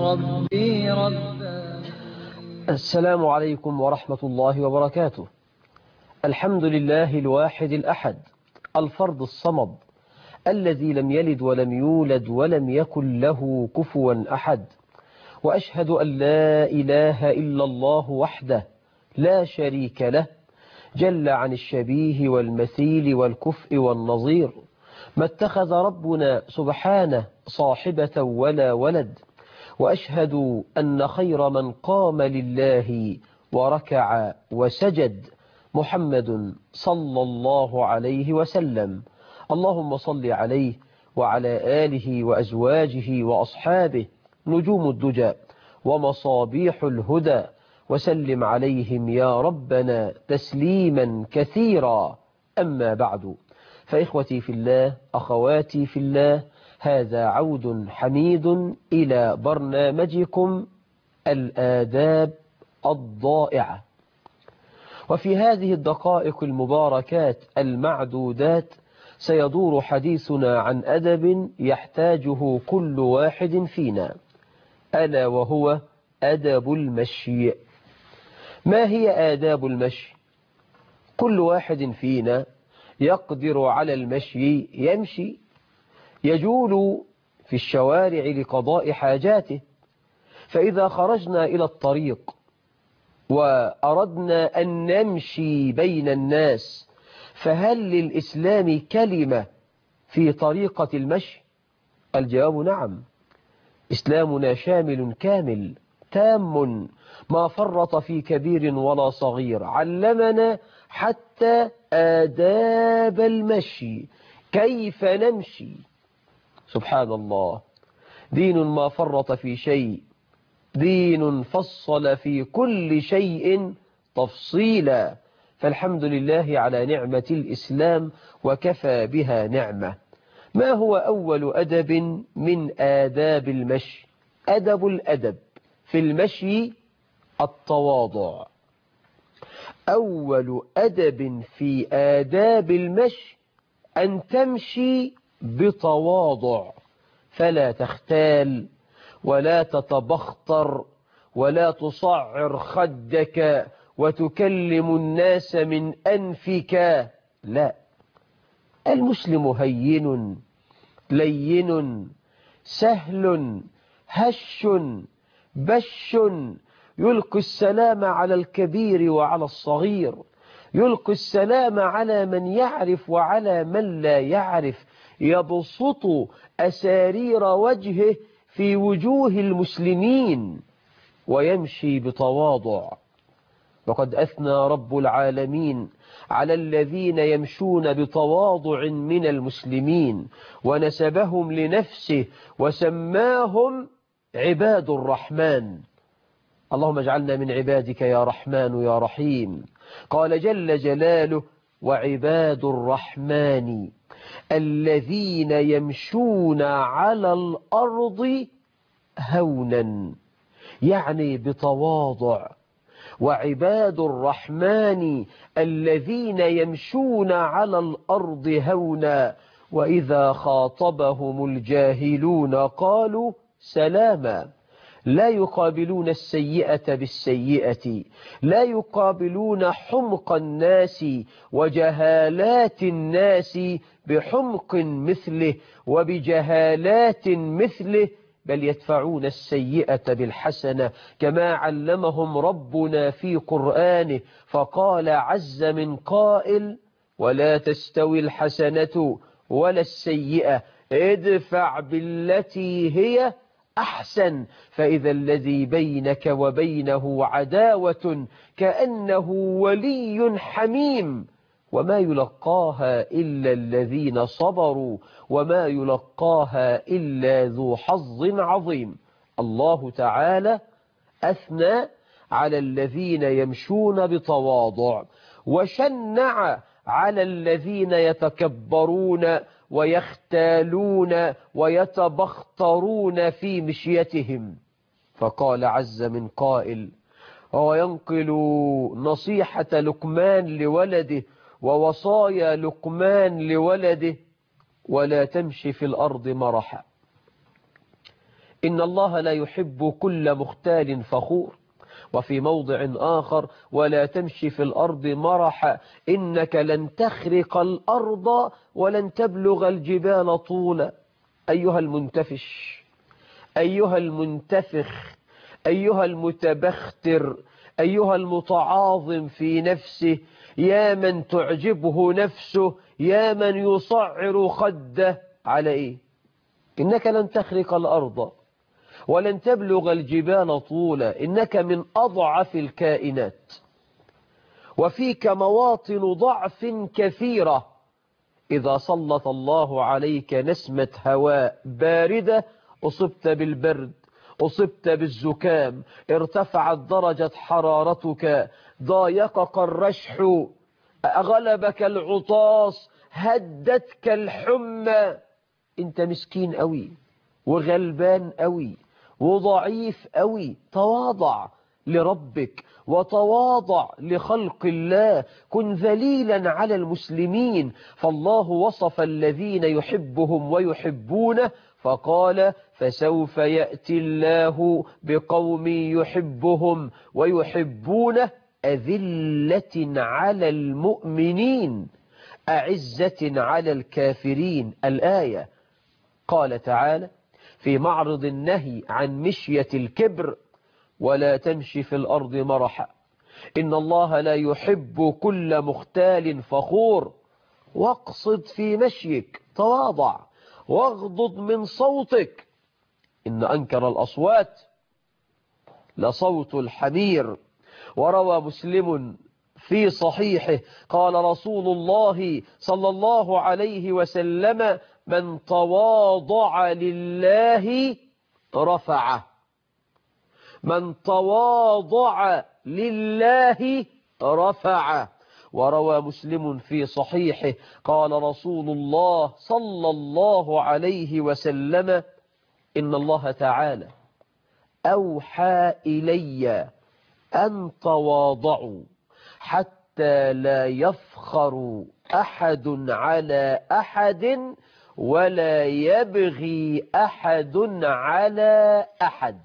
ربي رباني. السلام عليكم ورحمة الله وبركاته. الحمد لله الواحد الأحد الفرد الصمد الذي لم يلد ولم يولد ولم يكن له كفوا أحد، وأشهد أن لا إله إلا الله وحده لا شريك له جل عن الشبيه والمثيل والكفء والنظير. ما اتخذ ربنا سبحانه صاحبة ولا ولد، وأشهد أن خير من قام لله وركع وسجد محمد صلى الله عليه وسلم. اللهم صل عليه وعلى آله وأزواجه وأصحابه نجوم الدجى ومصابيح الهدى، وسلم عليهم يا ربنا تسليما كثيرا. أما بعد، فإخوتي في الله، أخواتي في الله، هذا عود حميد إلى برنامجكم الآداب الضائعة. وفي هذه الدقائق المباركات المعدودات سيدور حديثنا عن أدب يحتاجه كل واحد فينا، ألا وهو أدب المشي. ما هي آداب المشي؟ كل واحد فينا يقدر على المشي، يمشي يجول في الشوارع لقضاء حاجاته، فإذا خرجنا إلى الطريق وأردنا أن نمشي بين الناس، فهل للإسلام كلمة في طريقة المشي؟ الجواب نعم. إسلامنا شامل كامل تام، ما فرط في كبير ولا صغير، علمنا حتى آداب المشي، كيف نمشي. سبحان الله، دين ما فرط في شيء، دين فصل في كل شيء تفصيلا. فالحمد لله على نعمة الإسلام، وكفى بها نعمة. ما هو أول أدب من آداب المشي؟ الأدب في المشي التواضع. أول أدب في آداب المشي أن تمشي بتواضع، فلا تختال ولا تتبختر ولا تصعر خدك وتكلم الناس من أنفك، لا. المسلم هين لين سهل هش بش، يلقي السلام على الكبير وعلى الصغير، يلقي السلام على من يعرف وعلى من لا يعرف، يبسط أسارير وجهه في وجوه المسلمين، ويمشي بتواضع. وقد أثنى رب العالمين على الذين يمشون بتواضع من المسلمين، ونسبهم لنفسه وسماهم عباد الرحمن. اللهم اجعلنا من عبادك يا رحمن يا رحيم. قال جل جلاله: وعباد الرحمن الذين يمشون على الأرض هونا، يعني بتواضع. وعباد الرحمن الذين يمشون على الأرض هونا، وإذا خاطبهم الجاهلون قالوا سلاما. لا يقابلون السيئة بالسيئة، لا يقابلون حمق الناس وجهالات الناس بحمق مثله وبجهالات مثله، بل يدفعون السيئة بالحسنة، كما علمهم ربنا في قرآنه، فقال عز من قائل: ولا تستوي الحسنة ولا السيئة، ادفع بالتي هي أحسن، فإذا الذي بينك وبينه عداوة كأنه ولي حميم، وما يلقاها إلا الذين صبروا وما يلقاها إلا ذو حظ عظيم. الله تعالى أثنى على الذين يمشون بتواضع، وشنع على الذين يتكبرون ويختالون ويتبخترون في مشيتهم، فقال عز من قائل: وهو ينقل نصيحة لقمان لولده ووصايا لقمان لولده: ولا تمشي في الأرض مرحا. إن الله لا يحب كل مختال فخور. وفي موضع آخر ولا تمشي في الأرض مرحا إنك لن تخرق الأرض ولن تبلغ الجبال طولا. أيها المنتفش، أيها المنتفخ، أيها المتبختر، أيها المتعاظم في نفسه، يا من تعجبه نفسه، يا من يصعر خده على إيه؟ إنك لن تخرق الأرض ولن تبلغ الجبال طولا، إنك من أضعف الكائنات وفيك مواطن ضعف كثيرة. إذا سلط الله عليك نسمة هواء باردة أصبت بالبرد، أصبت بالزكام، ارتفعت درجة حرارتك، ضايقك الرشح، غلبك العطاس، هدتك الحمى. انت مسكين قوي وغلبان قوي وضعيف قوي. تواضع لربك وتواضع لخلق الله، كن ذليلا على المسلمين. فالله وصف الذين يحبهم ويحبونه فقال فسوف يأتي الله بقوم يحبهم ويحبونه أذلة على المؤمنين أعزة على الكافرين. الآية. قال تعالى في معرض النهي عن مشية الكبر ولا تمشي في الأرض مرحا إن الله لا يحب كل مختال فخور. واقصد في مشيك، تواضع واغضض من صوتك، إن أنكر الأصوات لصوت الحمير. وروى مسلم في صحيحه قال رسول الله صلى الله عليه وسلم من تواضع لله رفعه، من تواضع لله رفعه. وروى مسلم في صحيحه قال رسول الله صلى الله عليه وسلم إن الله تعالى أوحى إلي أن تواضعوا حتى لا يفخر أحد على أحد ولا يبغي أحد على أحد.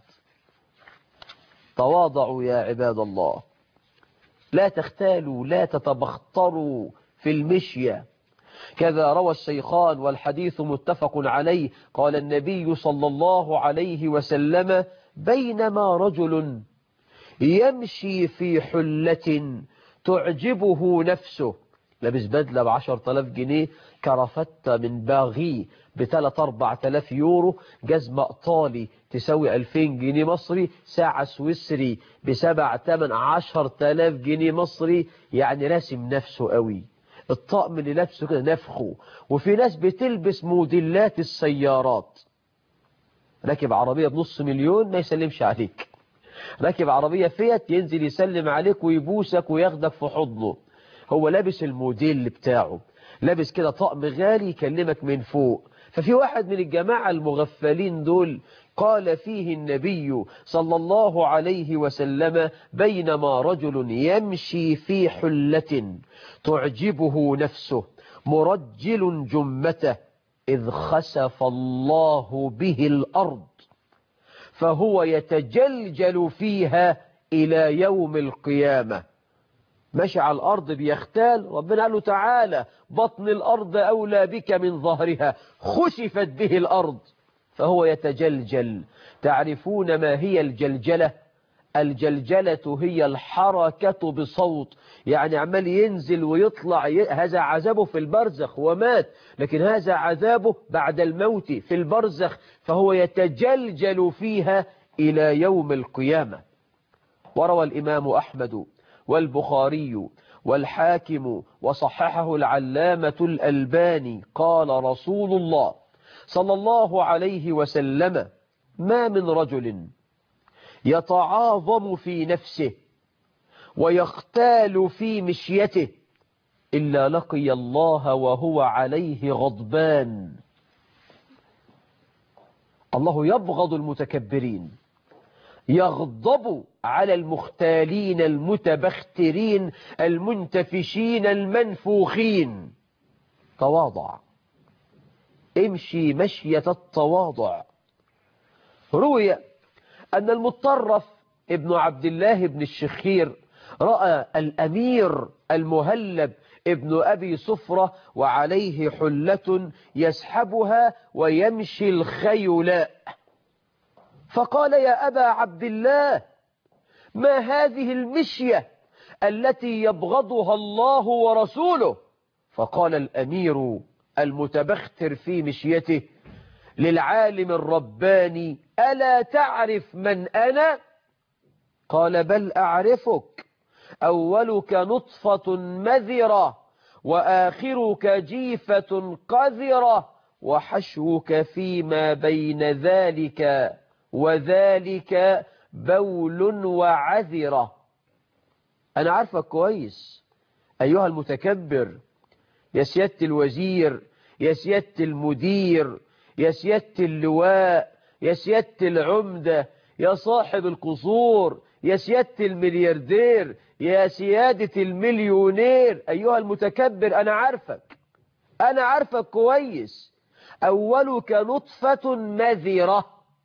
تواضعوا يا عباد الله، لا تختالوا، لا تتبختروا في المشية. كذا روى الشيخان والحديث متفق عليه قال النبي صلى الله عليه وسلم بينما رجل يمشي في حلة تعجبه نفسه، لابس بدلة ب10,000 جنيه، كرافتة من باغي ب3-4 آلاف يورو، جزمة ايطالي تساوي 2000 جنيه مصري، ساعة سويسري ب7-8-10,000 جنيه مصري، يعني راسم نفسه قوي. الطقم اللي لابسه كده نفخه. وفي ناس بتلبس موديلات السيارات، راكب عربية ب500,000 ما يسلمش عليك، راكب عربية فيات ينزل يسلم عليك ويبوسك وياخدك في حضنه. هو لابس الموديل بتاعه، لابس كده طقم غالي يكلمك من فوق. ففي واحد من الجماعة المغفلين دول قال فيه النبي صلى الله عليه وسلم بينما رجل يمشي في حلة تعجبه نفسه مرجل جمته إذ خسف الله به الأرض فهو يتجلجل فيها إلى يوم القيامة. ماشي على الأرض بيختال، ربنا قال له تعالى بطن الأرض أولى بك من ظهرها، خسفت به الأرض فهو يتجلجل. تعرفون ما هي الجلجلة؟ الجلجلة هي الحركة بصوت، يعني عمال ينزل ويطلع. هذا عذابه في البرزخ ومات، لكن هذا عذابه بعد الموت في البرزخ، فهو يتجلجل فيها إلى يوم القيامة. وروى الإمام أحمد والبخاري والحاكم وصححه العلامة الألباني قال رسول الله صلى الله عليه وسلم ما من رجل يتعاظم في نفسه ويختال في مشيته إلا لقي الله وهو عليه غضبان. الله يبغض المتكبرين، يغضب على المختالين المتبخترين المنتفشين المنفوخين. تواضع، امشي مشية التواضع. روي أن المطرف ابن عبد الله بن الشخير رأى الأمير المهلب ابن أبي صفرة وعليه حلة يسحبها ويمشي الخيلاء، فقال يا أبا عبد الله ما هذه المشية التي يبغضها الله ورسوله؟ فقال الأمير المتبختر في مشيته للعالم الرباني ألا تعرف من أنا؟ قال بل أعرفك، أولك نطفة مذرة وآخرك جيفة قذرة وحشوك فيما بين ذلك وذلك بول وعذرة. أنا عارفك كويس أيها المتكبر، يا سيادة الوزير، يا سيادة المدير، يا سيادة اللواء، يا سيادة العمدة، يا صاحب القصور، يا سيادة الملياردير، يا سيادة المليونير، أيها المتكبر أنا عارفك كويس. أولك نطفة مذرة،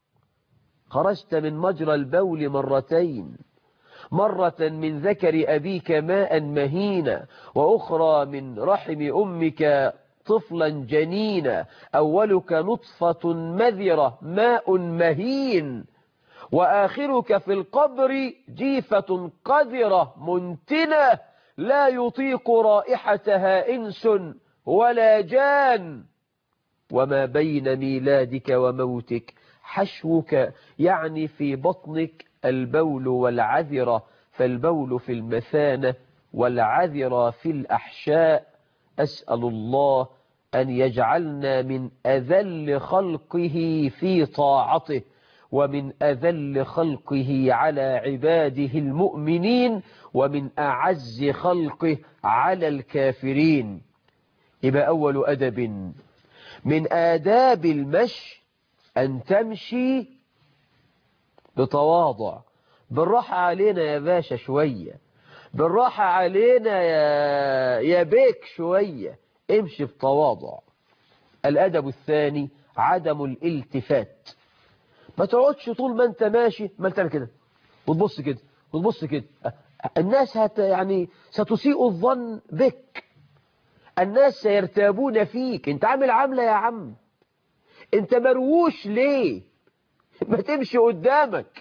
خرجت من مجرى البول مرتين، مرة من ذكر أبيك ماء مهينا، وأخرى من رحم أمك طفلا جنينا. أولك نطفة مذرة ماء مهين، وآخرك في القبر جيفة قذرة منتنة لا يطيق رائحتها إنس ولا جان. وما بين ميلادك وموتك حشوك، يعني في بطنك البول والعذرة، فالبول في المثانة والعذرة في الأحشاء. أسأل الله أن يجعلنا من أذل خلقه في طاعته، ومن أذل خلقه على عباده المؤمنين، ومن أعز خلقه على الكافرين. يبقى أول أدب من آداب المشي أن تمشي بتواضع. بالراحة علينا يا باشا شوية، بالراحة علينا يا بيك شوية، امشي بتواضع. الأدب الثاني عدم الالتفات. ما تقعدش طول ما انت ماشي ما تعمل كده وتبص كده وتبص كده. الناس يعني ستسيء الظن بك، الناس سيرتابون فيك. انت عامل عاملة يا عم، انت مرووش ليه؟ ما تمشي قدامك.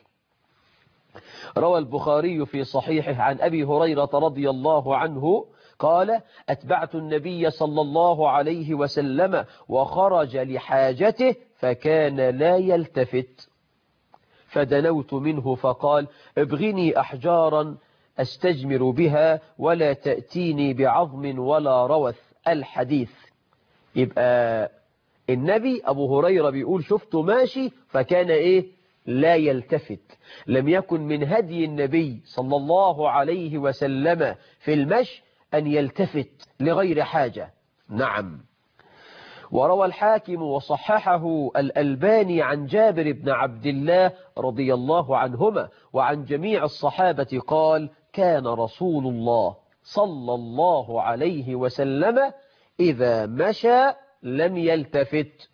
روى البخاري في صحيحه عن أبي هريرة رضي الله عنه قال أتبعت النبي صلى الله عليه وسلم وخرج لحاجته فكان لا يلتفت، فدنوت منه فقال ابغني أحجارا أستجمر بها ولا تأتيني بعظم ولا روث. الحديث. يبقى النبي أبو هريرة بيقول شفته ماشي فكان إيه؟ لا يلتفت. لم يكن من هدي النبي صلى الله عليه وسلم في المشي أن يلتفت لغير حاجة. نعم. وروى الحاكم وصححه الألباني عن جابر بن عبد الله رضي الله عنهما وعن جميع الصحابة قال كان رسول الله صلى الله عليه وسلم إذا مشى لم يلتفت.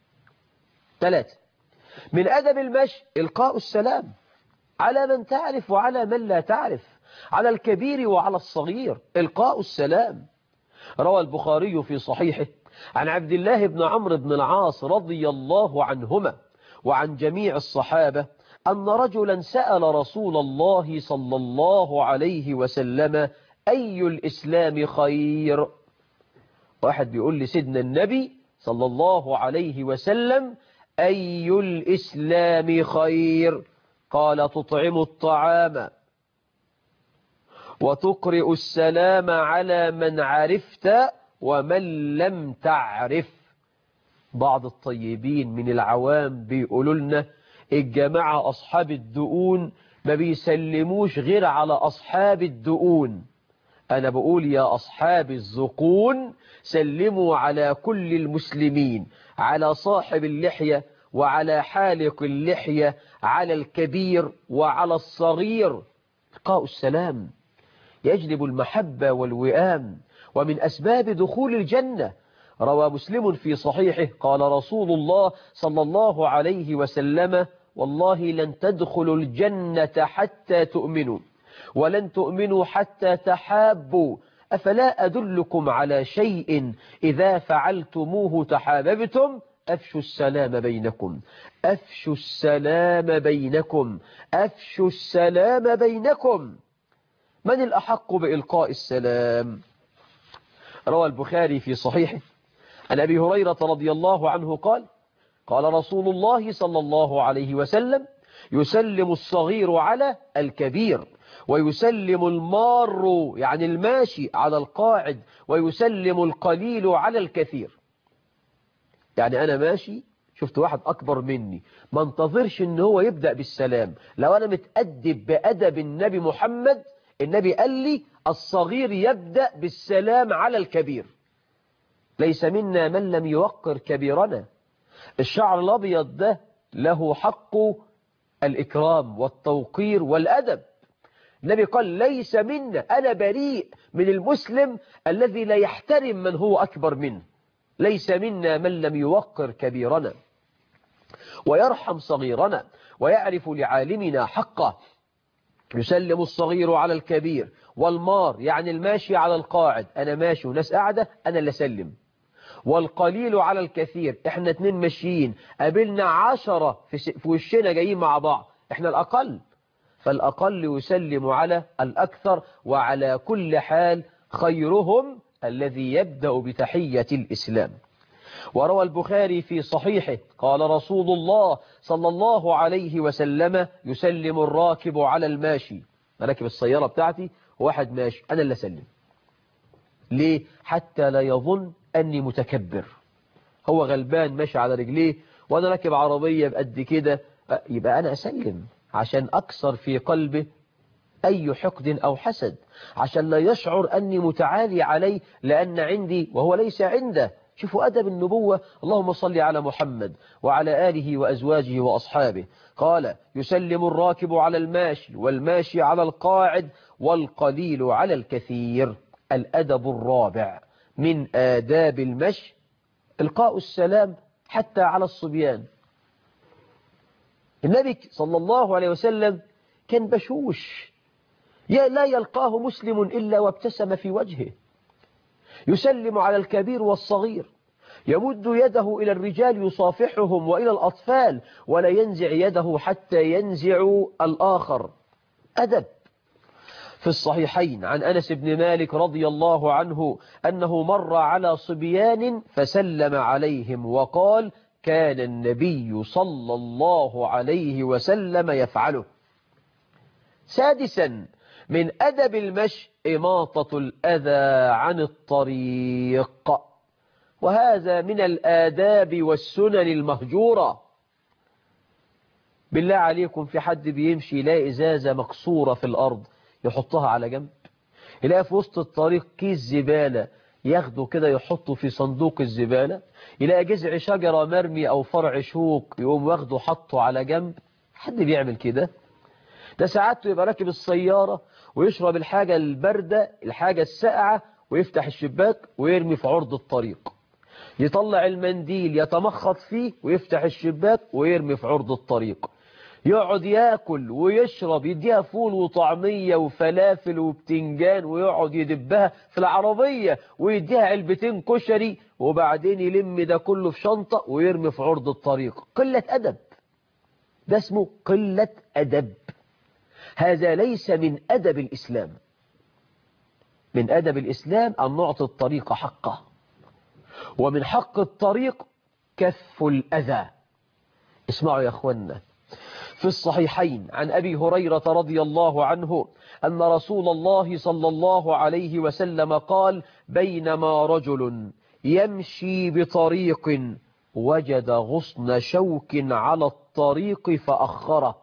3. من أدب المشي إلقاء السلام على من تعرف وعلى من لا تعرف، على الكبير وعلى الصغير، إلقاء السلام. روى البخاري في صحيحه عن عبد الله بن عمرو بن العاص رضي الله عنهما وعن جميع الصحابة أن رجلا سأل رسول الله صلى الله عليه وسلم أي الإسلام خير؟ واحد بيقول لي سيدنا النبي صلى الله عليه وسلم أي الإسلام خير؟ قال تطعم الطعام وتقرئ السلام على من عرفت ومن لم تعرف. بعض الطيبين من العوام بيقولوا لنا الجماعة أصحاب الدؤون ما بيسلموش غير على أصحاب الدؤون. أنا بقول يا أصحاب الزقون سلموا على كل المسلمين، على صاحب اللحية وعلى حالق اللحية، على الكبير وعلى الصغير. إلقاء السلام يجلب المحبة والوئام ومن أسباب دخول الجنة. روى مسلم في صحيحه قال رسول الله صلى الله عليه وسلم والله لن تدخلوا الجنة حتى تؤمنوا ولن تؤمنوا حتى تحابوا أفلا أدلكم على شيء إذا فعلتموه تحاببتم أفشوا السلام بينكم أفشوا السلام بينكم أفشوا السلام بينكم. من الأحق بإلقاء السلام؟ روى البخاري في صحيحه عن أبي هريرة رضي الله عنه قال قال رسول الله صلى الله عليه وسلم يسلم الصغير على الكبير ويسلم المار يعني الماشي على القاعد ويسلم القليل على الكثير. يعني أنا ماشي شفت واحد أكبر مني ما انتظرش إن هو يبدأ بالسلام. لو أنا متأدب بأدب النبي محمد النبي قال لي الصغير يبدأ بالسلام على الكبير. ليس منا من لم يوقر كبيرنا. الشعر الأبيض ده له حق الإكرام والتوقير والأدب. النبي قال ليس منا أنا بريء من المسلم الذي لا يحترم من هو أكبر منه. ليس منا من لم يوقر كبيرنا ويرحم صغيرنا ويعرف لعالمنا حقه. يسلم الصغير على الكبير والمار يعني الماشي على القاعد أنا ماشي وناس قاعدة أنا اللي أسلم. والقليل على الكثير احنا 2 ماشيين قابلنا 10 في وشنا جايين مع بعض احنا الأقل. فالأقل يسلم على الأكثر وعلى كل حال خيرهم الذي يبدأ بتحية الإسلام. وروى البخاري في صحيحه قال رسول الله صلى الله عليه وسلم يسلم الراكب على الماشي. راكب السيارة بتاعتي وواحد ماشي أنا اللي أسلم. ليه؟ حتى لا يظن أني متكبر. هو غلبان ماشي على رجليه وأنا راكب عربية بقد كده يبقى أنا أسلم عشان أكسر في قلبه أي حقد أو حسد عشان لا يشعر أني متعالي عليه لأن عندي وهو ليس عنده. شوفوا أدب النبوة. اللهم صل على محمد وعلى آله وأزواجه وأصحابه. قال يسلم الراكب على الماشي والماشي على القاعد والقليل على الكثير. الأدب الرابع من آداب المشي إلقاء السلام حتى على الصبيان. النبي صلى الله عليه وسلم كان بشوش لا يلقاه مسلم إلا وابتسم في وجهه. يسلم على الكبير والصغير يمد يده إلى الرجال يصافحهم وإلى الأطفال ولا ينزع يده حتى ينزع الآخر. أدب. في الصحيحين عن أنس بن مالك رضي الله عنه أنه مر على صبيان فسلم عليهم وقال كان النبي صلى الله عليه وسلم يفعله. سادسا من أدب المشي إماطة الأذى عن الطريق. وهذا من الآداب والسنن المهجورة. بالله عليكم في حد بيمشي يلاقي إزازة مكسورة في الأرض يحطها على جنب؟ يلاقي في وسط الطريق كيس زبالة ياخده كده يحطه في صندوق الزبالة؟ يلاقي جذع شجرة مرمي أو فرع شوك يقوم واخده حطه على جنب؟ حد بيعمل كده؟ ده ساعات يبقى راكب السيارة ويشرب الحاجة الباردة الحاجة الساقعة ويفتح الشباك ويرمي في عرض الطريق. يطلع المنديل يتمخط فيه ويفتح الشباك ويرمي في عرض الطريق. يقعد ياكل ويشرب يديها فول وطعمية وفلافل وبتنجان ويقعد يدبها في العربية ويديها علبتين كشري وبعدين يلم ده كله في شنطة ويرمي في عرض الطريق. قلة أدب. ده اسمه قلة أدب. هذا ليس من أدب الإسلام. من أدب الإسلام أن نعطي الطريق حقه. ومن حق الطريق كف الأذى. اسمعوا يا أخوانا في الصحيحين عن أبي هريرة رضي الله عنه أن رسول الله صلى الله عليه وسلم قال بينما رجل يمشي بطريق وجد غصن شوك على الطريق فأخره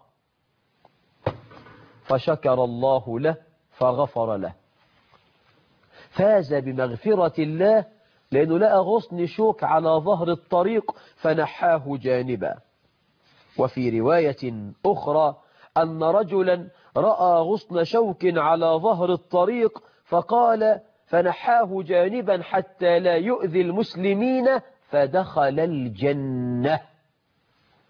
فشكر الله له فغفر له. فاز بمغفرة الله لأنه لقى غصن شوك على ظهر الطريق فنحاه جانبا. وفي رواية أخرى أن رجلا رأى غصن شوك على ظهر الطريق فقال فنحاه جانبا حتى لا يؤذي المسلمين فدخل الجنة.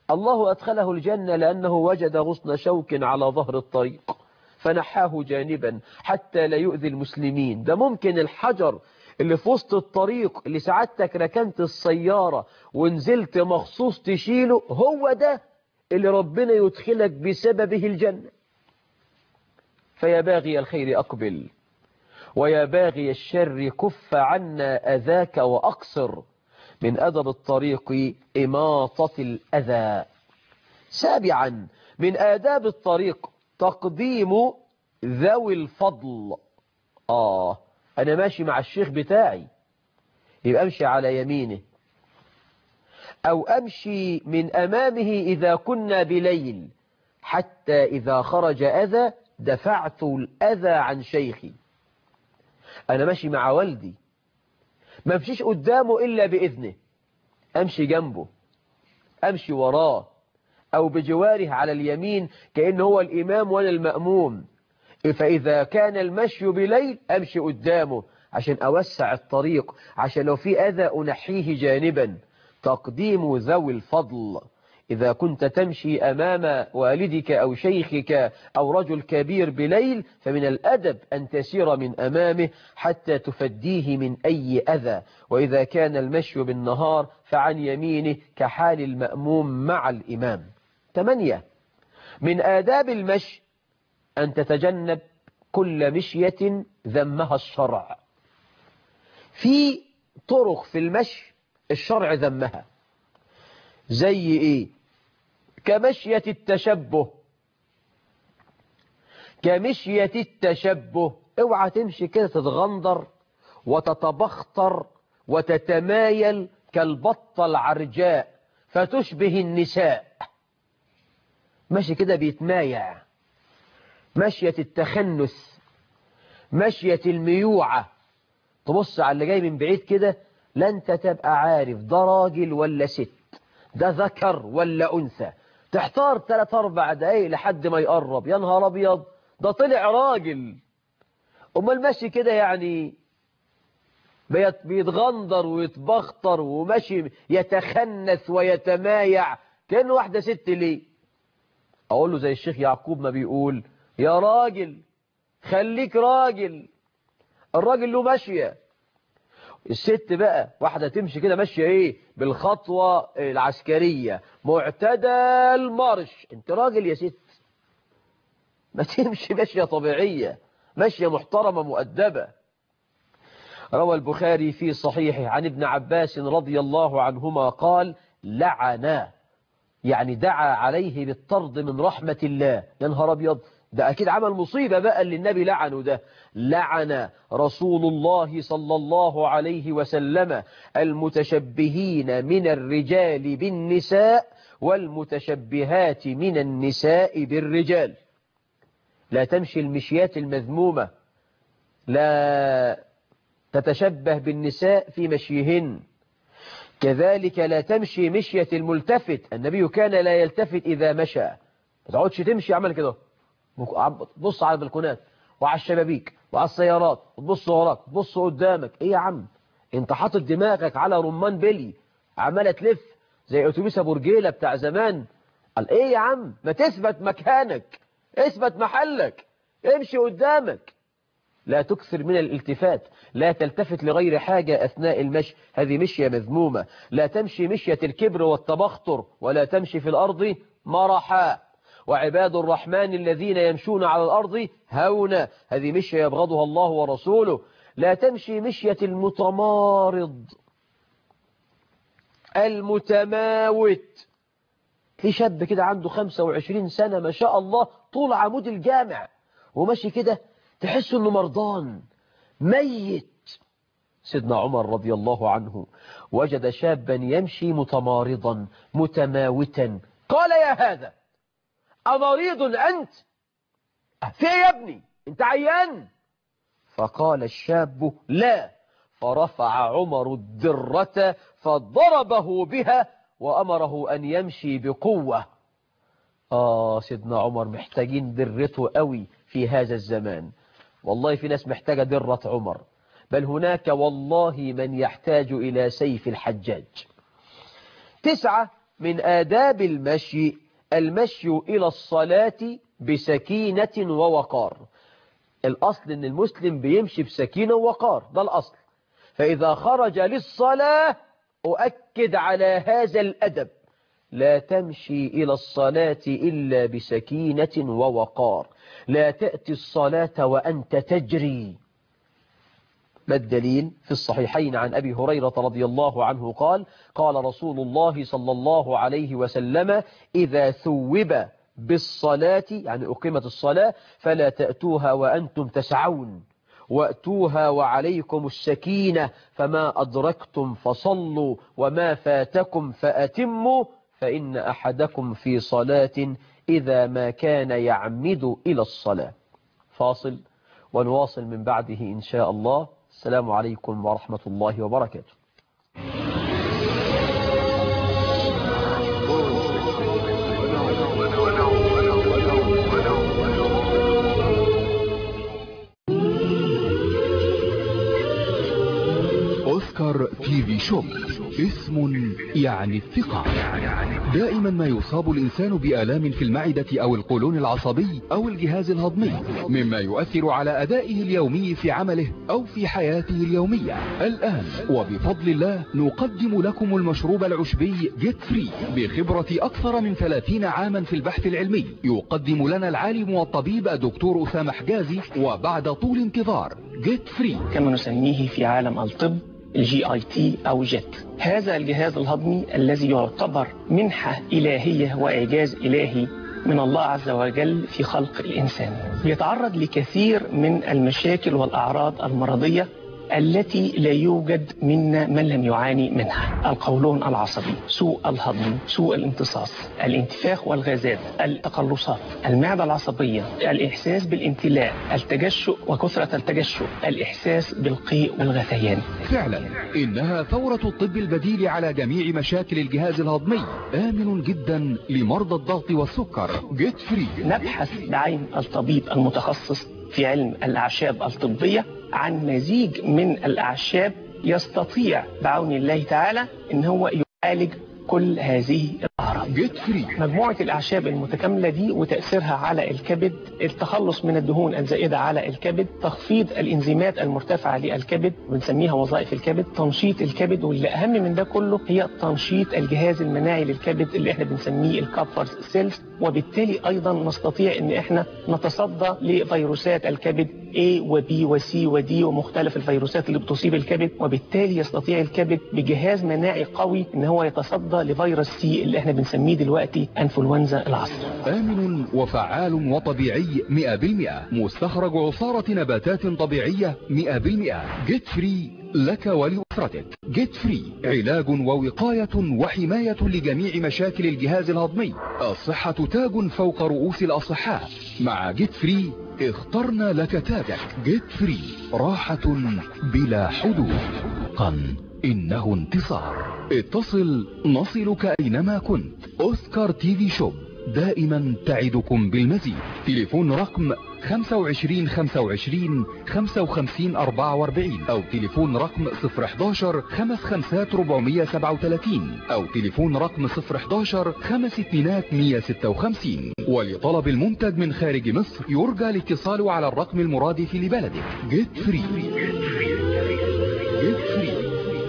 الله أدخله الجنة لأنه وجد غصن شوك على ظهر الطريق فنحاه جانبا حتى لا يؤذي المسلمين. ده ممكن الحجر اللي في وسط الطريق اللي سعادتك ركنت السيارة ونزلت مخصوص تشيله، هو ده اللي ربنا يدخلك بسببه الجنة. فيا باغي الخير أقبل، ويا باغي الشر كف عنا أذاك وأقصر. من أدب الطريق إماطة الأذى. سابعا من آداب الطريق تقديم ذوي الفضل. أنا ماشي مع الشيخ بتاعي، يبقى أمشي على يمينه، أو أمشي من أمامه إذا كنا بليل، حتى إذا خرج أذى دفعت الأذى عن شيخي. أنا ماشي مع والدي، ما امشيش قدامه إلا بإذنه، أمشي جنبه، أمشي وراه، أو بجواره على اليمين كأنه هو الإمام وأنا المأموم. فإذا كان المشي بليل أمشي قدامه عشان أوسع الطريق، عشان لو في أذى أنحيه جانبا. تقديم ذوي الفضل. إذا كنت تمشي أمام والدك أو شيخك أو رجل كبير بليل، فمن الأدب أن تسير من أمامه حتى تفديه من أي أذى. وإذا كان المشي بالنهار فعن يمينه كحال المأموم مع الإمام. 8 من آداب المشي أن تتجنب كل مشية ذمها الشرع. في طرق في المشي الشرع ذمها، زي إيه؟ كمشية التشبه. كمشية التشبه، اوعى تمشي كده تتغندر وتتبختر وتتمايل كالبطة العرجاء فتشبه النساء. ماشي كده بيتمايع. مشية التخنث، مشية الميوعة، تبص على اللي جاي من بعيد كده لا انت تبقى عارف ده راجل ولا ست، ده ذكر ولا أنثى، تحتار 3-4 دقايق لحد ما يقرب. يا نهار أبيض، ده طلع راجل. أمال ماشي كده يعني بيتغندر ويتبختر وماشي يتخنث ويتمايع كأنه واحدة ست ليه؟ أقول له زي الشيخ يعقوب ما بيقول: يا راجل خليك راجل. الراجل له ماشية. الست بقى واحدة تمشي كده ماشية ايه؟ بالخطوة العسكرية، معتدل مارش. انت راجل يا ست، ما تمشي ماشية طبيعية، ماشية محترمة مؤدبة. روى البخاري في صحيحه عن ابن عباس رضي الله عنهما قال: لعنا، يعني دعا عليه بالطرد من رحمة الله. يا نهار أبيض، ده أكيد عمل مصيبة بقى اللي النبي لعنه ده. لعن رسول الله صلى الله عليه وسلم المتشبهين من الرجال بالنساء والمتشبهات من النساء بالرجال. لا تمشي المشيات المذمومة، لا تتشبه بالنساء في مشيهن. كذلك لا تمشي مشية الملتفت. النبي كان لا يلتفت إذا مشى. ما تقعدش تمشي عمل كده، تبص على البلكونات وعلى الشبابيك وعلى السيارات وتبص وراك تبص قدامك. ايه يا عم، انت حاطط دماغك على رمان بلي عمالة تلف زي اتوبيس ابو رجيله بتاع زمان. قال ايه يا عم، ما تثبت مكانك، اثبت محلك، امشي قدامك. لا تكثر من الالتفات، لا تلتفت لغير حاجة أثناء المشي، هذه مشية مذمومة. لا تمشي مشية الكبر والتبختر، ولا تمشي في الأرض مرحا. وعباد الرحمن الذين يمشون على الأرض هونا، هذه مشية يبغضها الله ورسوله. لا تمشي مشية المتمارض المتماوت. في شاب كده عنده 25 سنة ما شاء الله، طول عمود الجامع وماشي كده تحس انه مرضان ميت. سيدنا عمر رضي الله عنه وجد شابا يمشي متمارضا متماوتا، قال: يا هذا أمريض أنت؟ في يا ابني انت عيان؟ فقال الشاب: لا. فرفع عمر الدرة فضربه بها وأمره أن يمشي بقوة. سيدنا عمر محتاجين درته قوي في هذا الزمان. والله في ناس محتاجة درة عمر، بل هناك والله من يحتاج إلى سيف الحجاج. 9 من آداب المشي إلى الصلاة بسكينة ووقار. الأصل أن المسلم بيمشي بسكينة ووقار، ده الأصل. فإذا خرج للصلاة أؤكد على هذا الأدب، لا تمشي إلى الصلاة إلا بسكينة ووقار، لا تأتي الصلاة وأنت تجري. ما الدليل؟ في الصحيحين عن أبي هريرة رضي الله عنه قال: قال رسول الله صلى الله عليه وسلم: إذا ثوب بالصلاة، يعني أقيمت الصلاة، فلا تأتوها وأنتم تسعون، وأتوها وعليكم السكينة، فما أدركتم فصلوا وما فاتكم فأتموا، فإن أحدكم في صلاة إذا ما كان يعمد إلى الصلاة. فاصل ونواصل من بعده إن شاء الله. السلام عليكم ورحمة الله وبركاته. أوسكار تي في شوب، اسم يعني الثقة. دائما ما يصاب الإنسان بآلام في المعدة أو القولون العصبي أو الجهاز الهضمي، مما يؤثر على أدائه اليومي في عمله أو في حياته اليومية. الآن وبفضل الله نقدم لكم المشروب العشبي جيت فري بخبرة أكثر من 30 عاما في البحث العلمي. يقدم لنا العالم والطبيب الدكتور أسامة حجازي، وبعد طول انتظار جيت فري كما نسميه في عالم الطب الGIT أو جيت. هذا الجهاز الهضمي الذي يعتبر منحة إلهية وإعجاز إلهي من الله عز وجل في خلق الإنسان، يتعرض لكثير من المشاكل والأعراض المرضية التي لا يوجد منا من لم يعاني منها: القولون العصبي، سوء الهضم، سوء الامتصاص، الانتفاخ والغازات، التقلصات، المعدة العصبية، الإحساس بالامتلاء، التجشؤ وكثرة التجشؤ، الإحساس بالقيء والغثيان. فعلا إنها ثورة الطب البديل على جميع مشاكل الجهاز الهضمي، آمن جدا لمرضى الضغط والسكر. جيت فري. نبحث بعين الطبيب المتخصص في علم الأعشاب الطبية عن مزيج من الأعشاب يستطيع بعون الله تعالى إن هو يعالج كل هذه الأعراض. جيت فري. مجموعة الأعشاب المتكاملة دي وتأثيرها على الكبد، التخلص من الدهون الزائدة على الكبد، تخفيض الإنزيمات المرتفعة للكبد بنسميها وظائف الكبد، تنشيط الكبد، واللي أهم من ده كله هي تنشيط الجهاز المناعي للكبد اللي احنا بنسميه الكابفرز سيلز، وبالتالي أيضا نستطيع إن احنا نتصدى لفيروسات الكبد A و B و C و D ومختلف الفيروسات اللي بتصيب الكبد، وبالتالي يستطيع الكبد بجهاز مناعي قوي إن هو يتصدى لفيروس سي اللي احنا بنسميه دلوقتي انفلونزا العصر. آمن وفعال وطبيعي 100%، مستخرج عصارة نباتات طبيعية 100%. جيت فري لك ولأسرتك. جيت فري علاج ووقاية وحماية لجميع مشاكل الجهاز الهضمي. الصحة تاج فوق رؤوس الأصحاء. مع جيت فري اخترنا لك تاجك. جيت فري راحة بلا حدود. إنه انتصار. اتصل نصلك أينما كنت. أوسكار تي في شوب دائما تعدكم بالمزيد. تليفون رقم 25 25 55 44 أو تليفون رقم 011 55 437 أو تليفون رقم 011 52 156. ولطلب المنتج من خارج مصر يرجى الاتصال على الرقم المرادف لبلدك. جيت فري. جيت فري.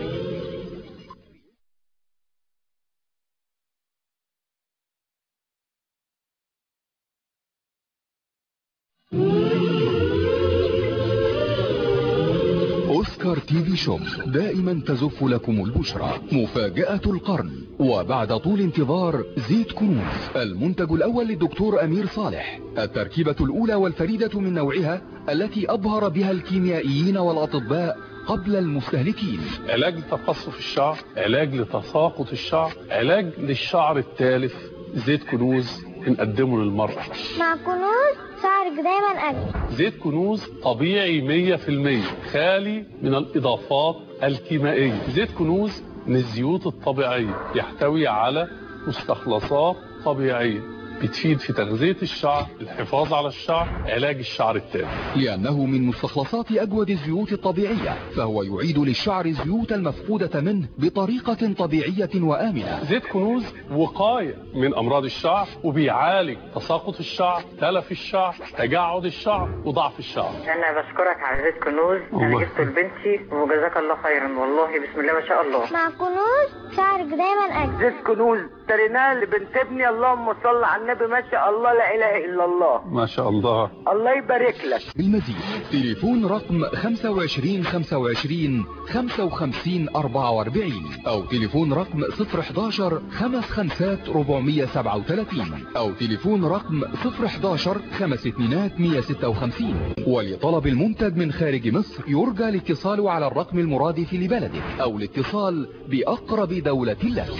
أوسكار تي في شوب دائما تزف لكم البشرى. مفاجأة القرن وبعد طول انتظار زيت كنوز، المنتج الأول للدكتور أمير صالح، التركيبة الأولى والفريدة من نوعها التي أبهر بها الكيميائيين والأطباء قبل المستهلكين. علاج لتقصف الشعر، علاج لتساقط الشعر، علاج للشعر التالف. زيت كنوز بنقدمه للمرأة. مع كنوز شعرك دايما أجمل. زيت كنوز طبيعي 100%، خالي من الإضافات الكيميائية. زيت كنوز من الزيوت الطبيعية، يحتوي على مستخلصات طبيعية بتفيد في تغذية الشعر، الحفاظ على الشعر، علاج الشعر التالف. لأنه من مستخلصات أجود الزيوت الطبيعية، فهو يعيد للشعر الزيوت المفقودة منه بطريقة طبيعية وآمنة. زيت كنوز وقاية من أمراض الشعر، وبيعالج تساقط الشعر، تلف الشعر، تجعد الشعر، وضعف الشعر. أنا بشكرك على زيت كنوز، أنا جبته لبنتي وجزاك الله خيرا، والله بسم الله ما شاء الله. مع كنوز شعرك دايما أجمل. زيت كنوز اشتريناه لبنت ابني، اللهم صل على النبي، ما شاء الله لا إله إلا الله. ما شاء الله. الله يبارك لك. بالمزيد تليفون رقم 25 25 55 44 أو تليفون رقم 011 55 437 أو تليفون رقم 011 52 156. ولطلب المنتج من خارج مصر يرجى الاتصال على الرقم المرادف لبلدك أو الاتصال بأقرب دولة لك.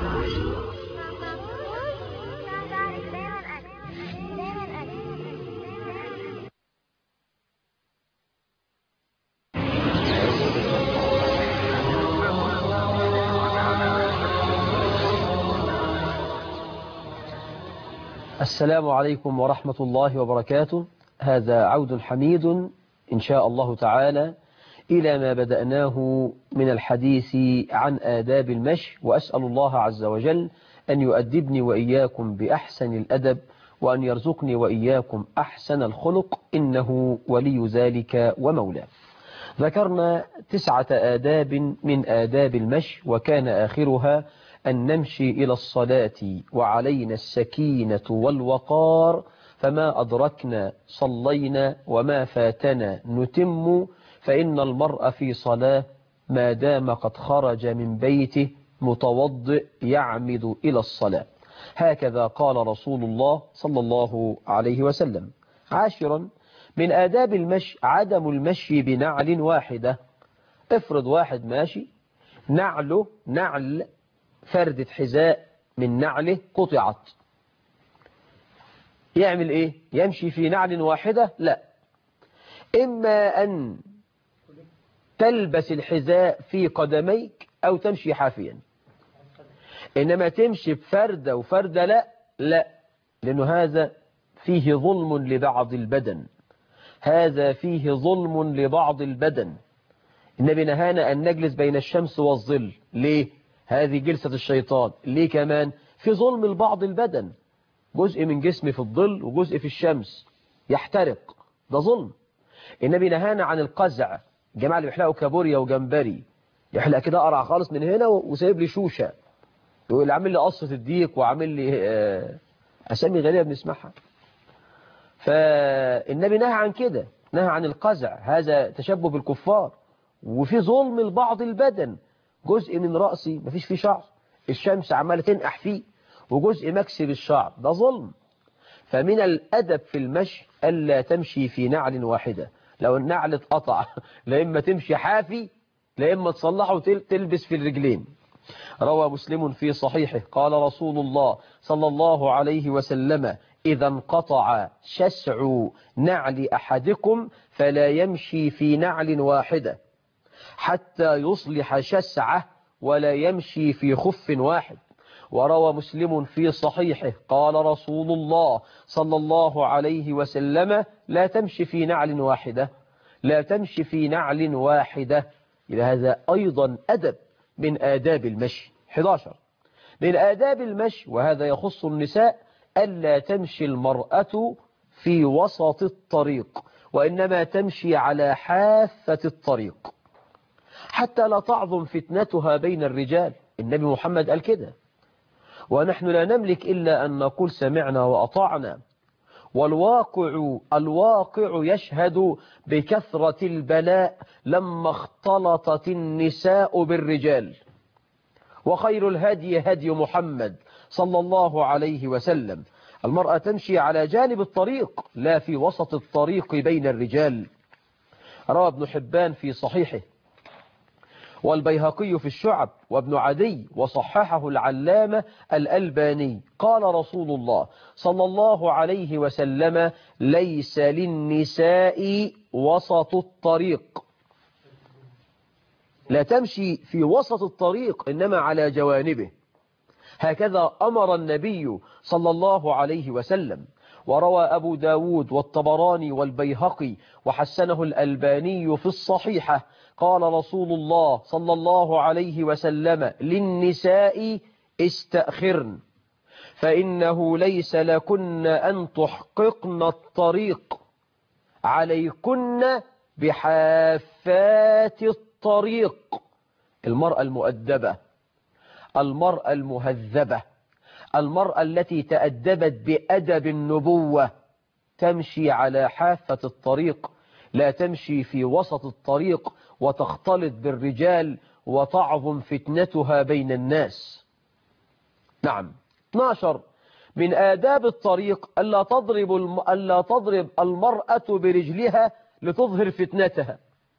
السلام عليكم ورحمة الله وبركاته. هذا عود حميد إن شاء الله تعالى إلى ما بدأناه من الحديث عن آداب المشي، وأسأل الله عز وجل أن يؤدبني وإياكم بأحسن الأدب، وأن يرزقني وإياكم أحسن الخلق، إنه ولي ذلك ومولاه. ذكرنا 9 آداب من آداب المشي، وكان آخرها أن نمشي إلى الصلاة وعلينا السكينة والوقار، فما أدركنا صلينا وما فاتنا نتم، فإن المرء في صلاة ما دام قد خرج من بيته متوضئ يعمد إلى الصلاة. هكذا قال رسول الله صلى الله عليه وسلم. 10 من آداب المشي عدم المشي بنعل واحدة. افرض واحد ماشي نعل فردة حذاء من نعله قطعت، يعمل ايه؟ يمشي في نعل واحدة؟ لا، إما أن تلبس الحذاء في قدميك أو تمشي حافيا، إنما تمشي بفردة وفردة لا، لأنه هذا فيه ظلم لبعض البدن، هذا فيه ظلم لبعض البدن. النبي نهانا أن نجلس بين الشمس والظل. ليه؟ هذه جلسة الشيطان. ليه كمان؟ في ظلم لبعض البدن، جزء من جسمي في الظل وجزء في الشمس يحترق، ده ظلم. النبي نهانا عن القزع. الجماعة اللي بيحلقوا كابوريا وجمبري، يحلق كده قرع خالص من هنا وسايب لي شوشة، يقول عامل لي قصة الديك وعامل لي أسامي غريبة بنسمعها. فالنبي نهى عن كده، نهى عن القزع، هذا تشبه بالكفار. وفي ظلم لبعض البدن، جزء من رأسي مفيش فيه شعر، الشمس عمالة تنقح فيه، وجزء مكسب الشعر، ده ظلم. فمن الأدب في المشي ألا تمشي في نعل واحدة. لو النعل اتقطع لا إما تمشي حافي لا إما تصلحه وتلبس في الرجلين. روى مسلم في صحيحه قال رسول الله صلى الله عليه وسلم: إذا انقطع شسع نعل أحدكم فلا يمشي في نعل واحدة حتى يصلح شسعه ولا يمشي في خف واحد. وروى مسلم في صحيحه قال رسول الله صلى الله عليه وسلم: لا تمشي في نعل واحدة، لا تمشي في نعل واحدة. إلى هذا أيضا أدب من آداب المشي. 11 من آداب المشي، وهذا يخص النساء، ألا تمشي المرأة في وسط الطريق، وإنما تمشي على حافة الطريق حتى لا تعظم فتنتها بين الرجال. النبي محمد قال كده، ونحن لا نملك إلا أن نقول سمعنا وأطعنا. الواقع يشهد بكثرة البلاء لما اختلطت النساء بالرجال. وخير الهدي هدي محمد صلى الله عليه وسلم. المرأة تمشي على جانب الطريق لا في وسط الطريق بين الرجال. روى ابن حبان في صحيحه والبيهقي في الشعب وابن عدي وصححه العلامة الألباني قال رسول الله صلى الله عليه وسلم: ليس للنساء وسط الطريق. لا تمشي في وسط الطريق إنما على جوانبه. هكذا أمر النبي صلى الله عليه وسلم. وروى أبو داود والطبراني والبيهقي وحسنه الألباني في الصحيحة قال رسول الله صلى الله عليه وسلم للنساء استأخرن فإنه ليس لكن أن تحققن الطريق عليكن بحافات الطريق. المرأة المؤدبة، المرأة المهذبة، المرأة التي تأدبت بأدب النبوة تمشي على حافة الطريق، لا تمشي في وسط الطريق وتختلط بالرجال وتعظم فتنتها بين الناس. نعم. 12 من آداب الطريق ألا تضرب المرأة برجلها لتظهر فتنتها.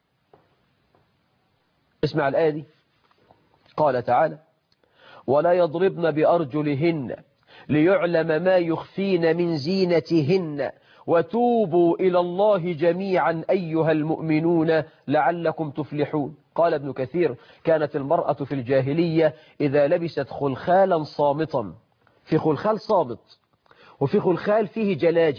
اسمع الآية دي، قال تعالى ولا يضربن بأرجلهن ليعلم ما يخفين من زينتهن وتوبوا إلى الله جميعا أيها المؤمنون لعلكم تفلحون. قال ابن كثير كانت المرأة في الجاهلية إذا لبست خلخالا صامتا، في خلخال صامت وفي خلخال فيه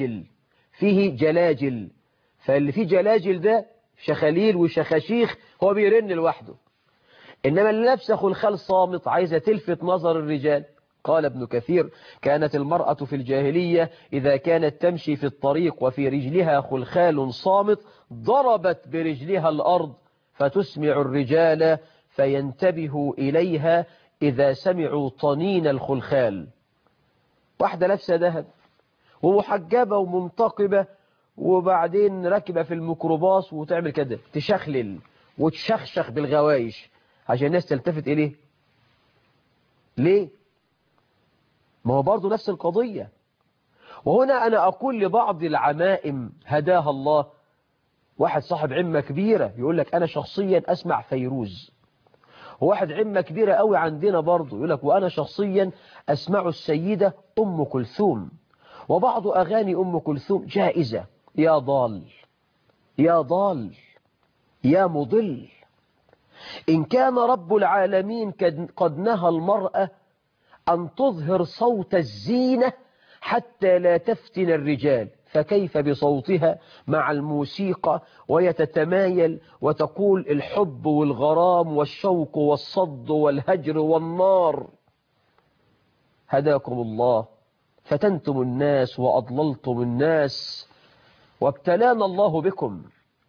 جلاجل، فاللي فيه جلاجل ده شخاليل وشخاشيخ هو بيرن لوحده، إنما اللي لابسه خلخال صامت عايزة تلفت نظر الرجال. قال ابن كثير كانت المرأة في الجاهلية إذا كانت تمشي في الطريق وفي رجلها خلخال صامت ضربت برجلها الأرض فتسمع الرجال فينتبهوا إليها إذا سمعوا طنين الخلخال. واحدة لابسة ذهب ومحجبة ومنتقبة وبعدين راكبة في الميكروباص وتعمل كده تشخلل وتشخشخ بالغوايش عشان الناس تلتفت إليه. ليه؟ ما هو برضو نفس القضية. وهنا أنا أقول لبعض العمائم هداها الله، واحد صاحب عمة كبيرة يقول لك أنا شخصيا أسمع فيروز، وواحد عمة كبيرة قوي عندنا برضو يقول لك وأنا شخصيا أسمع السيدة أم كلثوم، وبعض أغاني أم كلثوم جائزة. يا ضال يا ضال يا مضل، إن كان رب العالمين قد نهى المرأة أن تظهر صوت الزينة حتى لا تفتن الرجال، فكيف بصوتها مع الموسيقى وهي تتمايل وتقول الحب والغرام والشوق والصد والهجر والنار. هداكم الله، فتنتم الناس وأضللتم الناس وابتلانا الله بكم.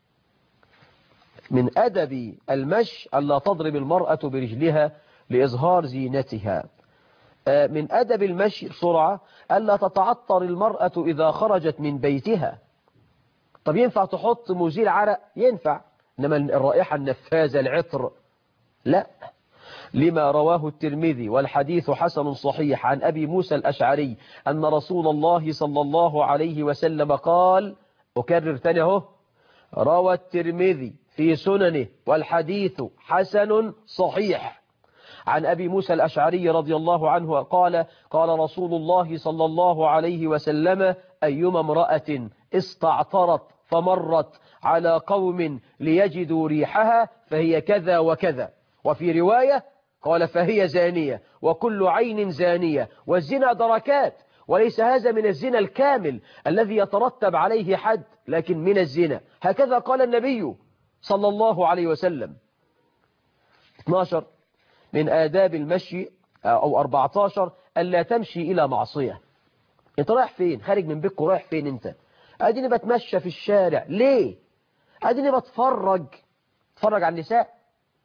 من أدب المشي ألا تضرب المرأة برجلها لإظهار زينتها. من أدب المشي بسرعة ألا تتعطر المرأة إذا خرجت من بيتها. طب ينفع تحط مزيل عرق؟ ينفع، إنما الرائحة النفاذة العطر لا. لما رواه الترمذي والحديث حسن صحيح عن أبي موسى الأشعري أن رسول الله صلى الله عليه وسلم قال، أكرر تاني اهو، روى الترمذي في سننه والحديث حسن صحيح عن أبي موسى الأشعري رضي الله عنه قال قال رسول الله صلى الله عليه وسلم أيما امرأة استعطرت فمرت على قوم ليجدوا ريحها فهي كذا وكذا. وفي رواية قال فهي زانية وكل عين زانية. والزنا دركات، وليس هذا من الزنا الكامل الذي يترتب عليه حد، لكن من الزنا. هكذا قال النبي صلى الله عليه وسلم. 12 من آداب المشي أو 14 ألا تمشي إلى معصية. أنت رايح فين؟ خارج من بيتك رايح فين أنت؟ أديني بتمشى في الشارع. ليه؟ أديني بتفرج على النساء.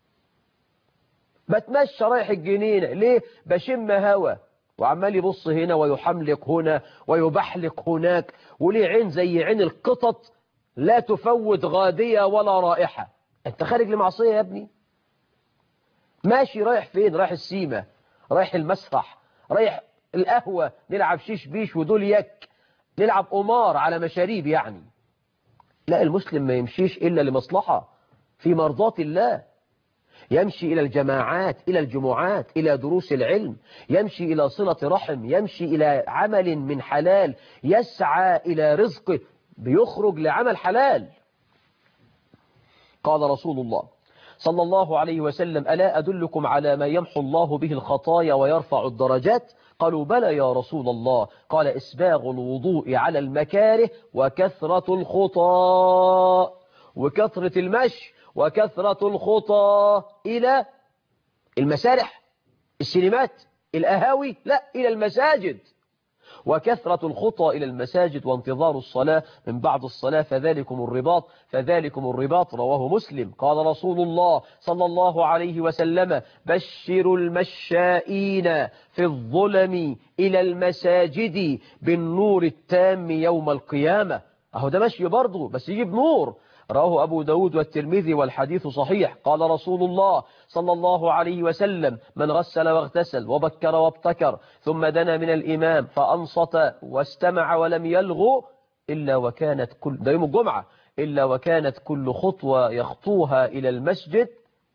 بتمشى رايح الجنينة. ليه؟ بشم هوا وعمال يبص هنا ويحملق هنا ويبحلق هناك، وليه عين زي عين القطط لا تفوت غادية ولا رائحة. أنت خارج لمعصية يا ابني. ماشي رايح فين؟ رايح السيمة، رايح المسرح، رايح القهوة نلعب شيش بيش ودول يك، نلعب قمار على مشاريب يعني. لا، المسلم ما يمشيش إلا لمصلحة في مرضاة الله. يمشي إلى الجماعات، إلى الجمعات، إلى دروس العلم، يمشي إلى صلة رحم، يمشي إلى عمل من حلال، يسعى إلى رزقه، بيخرج لعمل حلال. قال رسول الله صلى الله عليه وسلم: ألا أدلكم على ما يمحو الله به الخطايا ويرفع الدرجات؟ قالوا: بلى يا رسول الله. قال: إسباغ الوضوء على المكاره وكثرة الخطى، وكثرة المشي وكثرة الخطى إلى المسارح، السينمات، الأهاوي، لا، إلى المساجد، وكثرة الخطى إلى المساجد وانتظار الصلاة من بعد الصلاة، فذلكم الرباط فذلكم الرباط. رواه مسلم. قال رسول الله صلى الله عليه وسلم: بشروا المشائين في الظلم إلى المساجد بالنور التام يوم القيامة. أهو ده مشي برضه، بس يجيب نور. رواه أبو داود والترمذي والحديث صحيح. قال رسول الله صلى الله عليه وسلم: من غسل واغتسل وبكر وابتكر ثم دنا من الإمام فأنصت واستمع ولم يلغو إلا وكانت كل، ده يوم الجمعة، إلا وكانت كل خطوة يخطوها إلى المسجد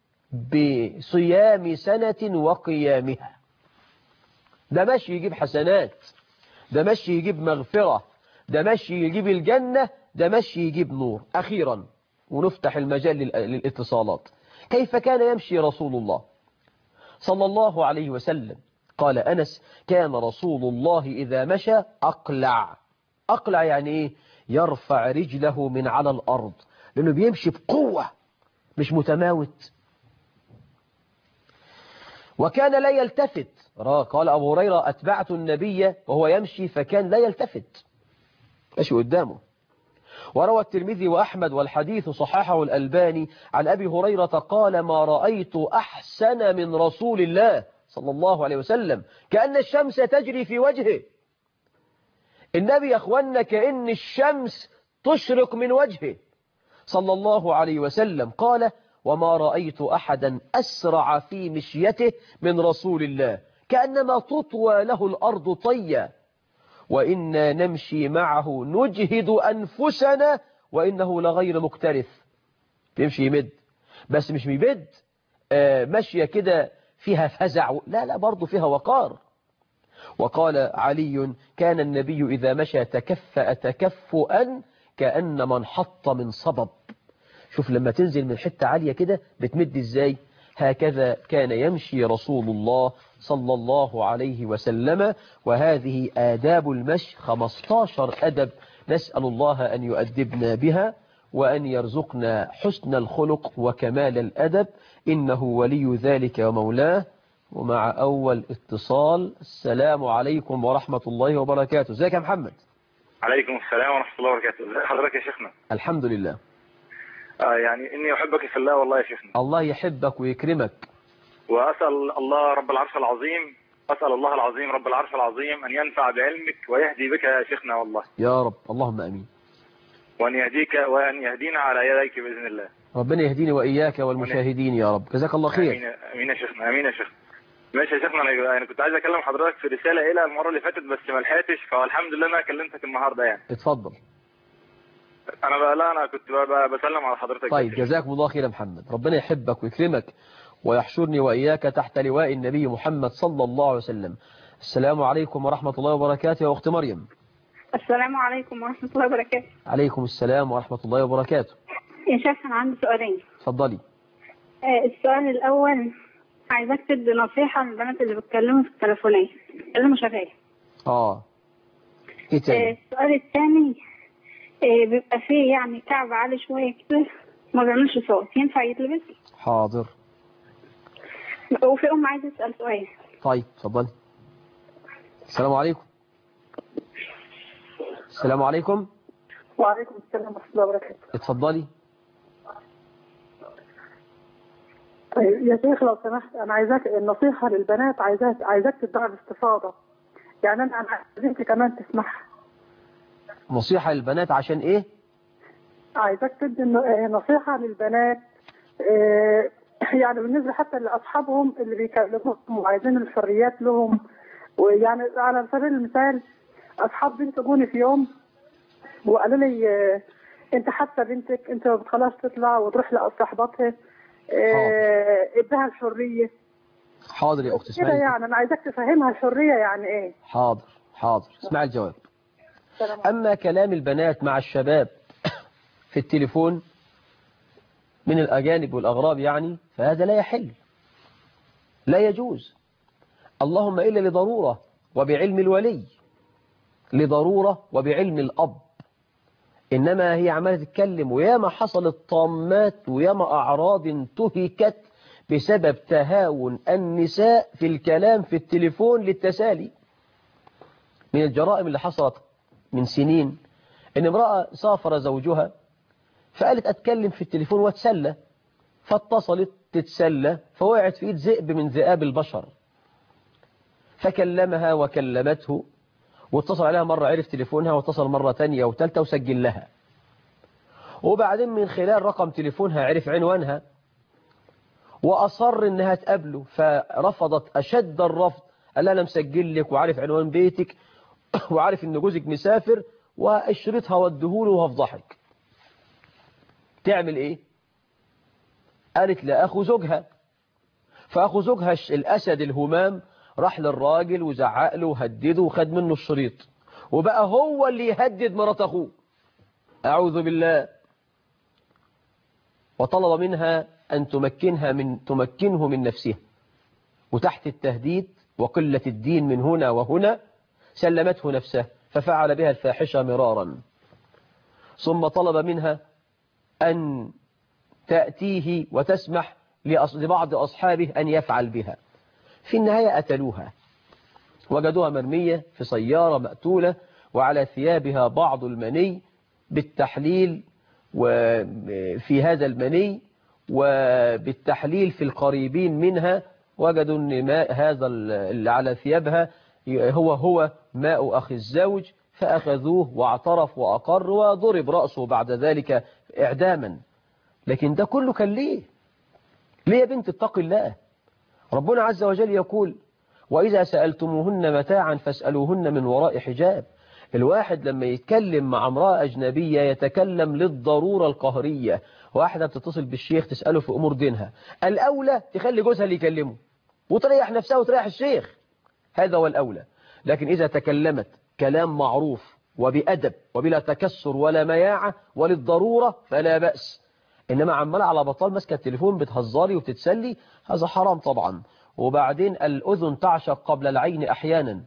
بصيام سنة وقيامها. ده مشي يجيب حسنات، ده مشي يجيب مغفرة، ده مشي يجيب الجنة، ده مشي يجيب نور. أخيرا ونفتح المجال للاتصالات. كيف كان يمشي رسول الله صلى الله عليه وسلم؟ قال أنس: كان رسول الله إذا مشى أقلع. أقلع يعني إيه؟ يرفع رجله من على الأرض، لأنه بيمشي بقوة مش متماوت. وكان لا يلتفت. قال أبو هريرة: أتبعت النبي وهو يمشي فكان لا يلتفت، ماشي قدامه. وروى الترمذي وأحمد والحديث صححه الألباني عن أبي هريرة قال: ما رأيت أحسن من رسول الله صلى الله عليه وسلم، كأن الشمس تجري في وجهه. النبي يا أخوانا كأن الشمس تشرق من وجهه صلى الله عليه وسلم. قال: وما رأيت أحدا أسرع في مشيته من رسول الله، كأنما تطوى له الأرض طيا، وإنا نمشي معه نجهد أنفسنا وإنه لغير مكترث. بيمشي يمد، بس مش بيمد مشية كده فيها فزع، لا لا، برضو فيها وقار. وقال علي: كان النبي إذا مشى تكفأ تكفؤا كأن من حط من صبب. شوف لما تنزل من حتة عالية كده بتمد ازاي، هكذا كان يمشي رسول الله صلى الله عليه وسلم. وهذه آداب المشي، 15 أدب، نسأل الله أن يؤدبنا بها وأن يرزقنا حسن الخلق وكمال الأدب، إنه ولي ذلك ومولاه. ومع أول اتصال: السلام عليكم ورحمة الله وبركاته. ازيك يا محمد؟ عليكم السلام ورحمة الله وبركاته. ازي حضرتك يا شيخنا؟ الحمد لله. يعني إني أحبك في الله والله يا شيخنا. الله يحبك ويكرمك. وأسأل الله رب العرش العظيم، أسأل الله العظيم رب العرش العظيم أن ينفع بعلمك ويهدي بك يا شيخنا والله. يا رب، اللهم أمين. وأن يهديك وأن يهدينا على يديك بإذن الله. ربنا يهديني وإياك والمشاهدين يا رب، جزاك الله خير. أمين أمين يا شيخنا، أمين يا شيخنا. ماشي يا شيخنا، أنا كنت عايز أكلم حضرتك في رسالة إلى المرة اللي فاتت بس ما لحقتش، فالحمد لله أنا كلمتك النهاردة يعني. اتفضل. أنا كنت بسلم على حضرتك. طيب جزاكم الله خير يا محمد، ربنا يحبك ويكرمك ويحشرني وإياك تحت لواء النبي محمد صلى الله عليه وسلم. السلام عليكم ورحمة الله وبركاته يا أخت مريم. السلام عليكم ورحمة الله وبركاته. عليكم السلام ورحمة الله وبركاته. يا شيخ أنا عندي سؤالين. اتفضلي. السؤال الأول، عايزاك تدي نصيحة للبنات اللي بيتكلموا في التليفونية اللي مش شغالة. ايه تاني؟ السؤال الثاني، بيبقى فيه يعني كعب عالي شوية كده ما بيعملش صوت، ينفع يتلبس؟ حاضر. وفي عايزة تسأل سؤال. طيب اتفضلي. السلام عليكم. السلام عليكم. وعليكم السلام ورحمة الله وبركاته. اتفضلي. طيب يا شيخ لو سمحت، أنا عايزاك النصيحة للبنات، عايزاك تدعي باستفاضة، يعني أنا عايزك كمان تسمعها. نصيحة للبنات عشان إيه؟ عايزاك تدي نصيحة للبنات، يعني بالنسبة حتى لأصحابهم اللي بيكلموهم وعايزين الحريات لهم. ويعني على سبيل المثال، أصحاب بنت جوني في يوم وقالوا لي أنت حتى بنتك أنت بتخلص تطلع وتروح لصاحباتها، ادها الحرية. حاضر يا أختي اسمعي كده، يعني أنا عايزاك تفهمها الحرية يعني إيه. حاضر اسمعي الجواب. أما كلام البنات مع الشباب في التليفون، من الأجانب والأغراب يعني، فهذا لا يحل، لا يجوز، اللهم إلا لضرورة وبعلم الولي، لضرورة وبعلم الأب. إنما هي عمالة تتكلم، وياما حصلت طامات وياما أعراض انتهكت بسبب تهاون النساء في الكلام في التليفون للتسالي. من الجرائم اللي حصلت من سنين إن امرأة سافر زوجها فقالت أتكلم في التليفون واتسلى، فاتصلت تتسلى فوقعت في إيد ذئب من ذئاب البشر، فكلمها وكلمته، واتصل عليها مرة عرف تليفونها، واتصل مرة تانية وثالثة وسجل لها، وبعدين من خلال رقم تليفونها عرف عنوانها وأصر إنها تقابله، فرفضت أشد الرفض، قال لها أنا مسجل لك وعارف عنوان بيتك وعارف إن جوزك مسافر واشرتها وادهوله وهفضحك. تعمل إيه؟ قالت لأخو زوجها، فأخو زوجها الأسد الهمام راح للراجل وزعق له وهدده وخد منه الشريط، وبقى هو اللي يهدد مرات أخوه، أعوذ بالله. وطلب منها أن تمكنه من نفسها، وتحت التهديد وقلة الدين من هنا وهنا سلمته نفسه، ففعل بها الفاحشة مرارا، ثم طلب منها أن تأتيه وتسمح لبعض أصحابه أن يفعل بها. في النهاية قتلوها، وجدوها مرمية في سيارة مقتولة، وعلى ثيابها بعض المني بالتحليل، وفي هذا المني وبالتحليل في القريبين منها وجدوا أن ماء هذا اللي على ثيابها هو ماء أخي الزوج، فأخذوه واعترف وأقر وضرب رأسه بعد ذلك إعداما. لكن ده كله كان ليه يا بنت اتق الله؟ ربنا عز وجل يقول وإذا سألتموهن متاعا فاسألوهن من وراء حجاب. الواحد لما يتكلم مع امرأة أجنبية يتكلم للضرورة القهرية. واحدة بتتصل بالشيخ تسأله في أمور دينها، الأولى تخلي جوزها اللي يكلمه وتريح نفسها وتريح الشيخ، هذا هو الأولى. لكن إذا تكلمت كلام معروف وبأدب وبلا تكسر ولا مياعة وللضرورة فلا بأس. إنما عمال على بطال ماسكة التليفون بتهزري وتتسلي، هذا حرام طبعا. وبعدين الأذن تعشق قبل العين أحيانا،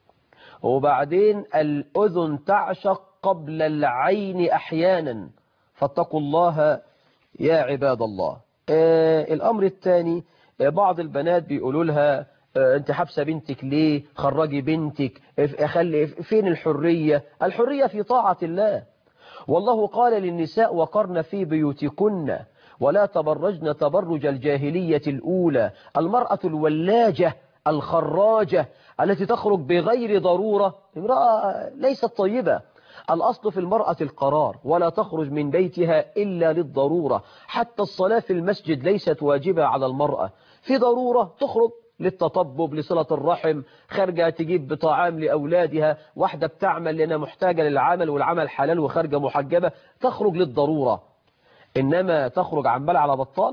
وبعدين الأذن تعشق قبل العين أحيانا، فاتقوا الله يا عباد الله. الأمر الثاني، بعض البنات بيقولوا لها انت حبسة بنتك ليه؟ خرجي بنتك، فين الحرية؟ الحرية في طاعة الله. والله قال للنساء وقرن في بيوتكن ولا تبرجن تبرج الجاهلية الأولى. المرأة الولاجة الخراجة التي تخرج بغير ضرورة امرأة ليست طيبة. الأصل في المرأة القرار، ولا تخرج من بيتها إلا للضرورة. حتى الصلاة في المسجد ليست واجبة على المرأة، في ضرورة تخرج للتطبب لصلة الرحم، خارجة تجيب بطعام لأولادها، واحدة بتعمل لأنها محتاجة للعمل والعمل حلال وخارجة محجبة، تخرج للضرورة. إنما تخرج عمال على بطال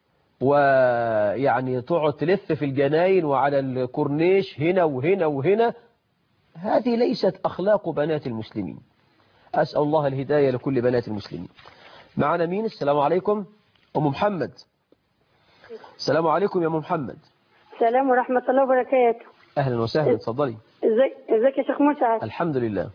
ويعني تقعد تلف في الجناين وعلى الكورنيش هنا وهنا وهنا، هذه ليست أخلاق بنات المسلمين. أسأل الله الهداية لكل بنات المسلمين. معنا مين؟ السلام عليكم أم محمد. السلام عليكم يا أم محمد. السلام ورحمة الله وبركاته. أهلا وسهلا، اتفضلي. ازيك يا شيخ مسعد؟ الحمد لله.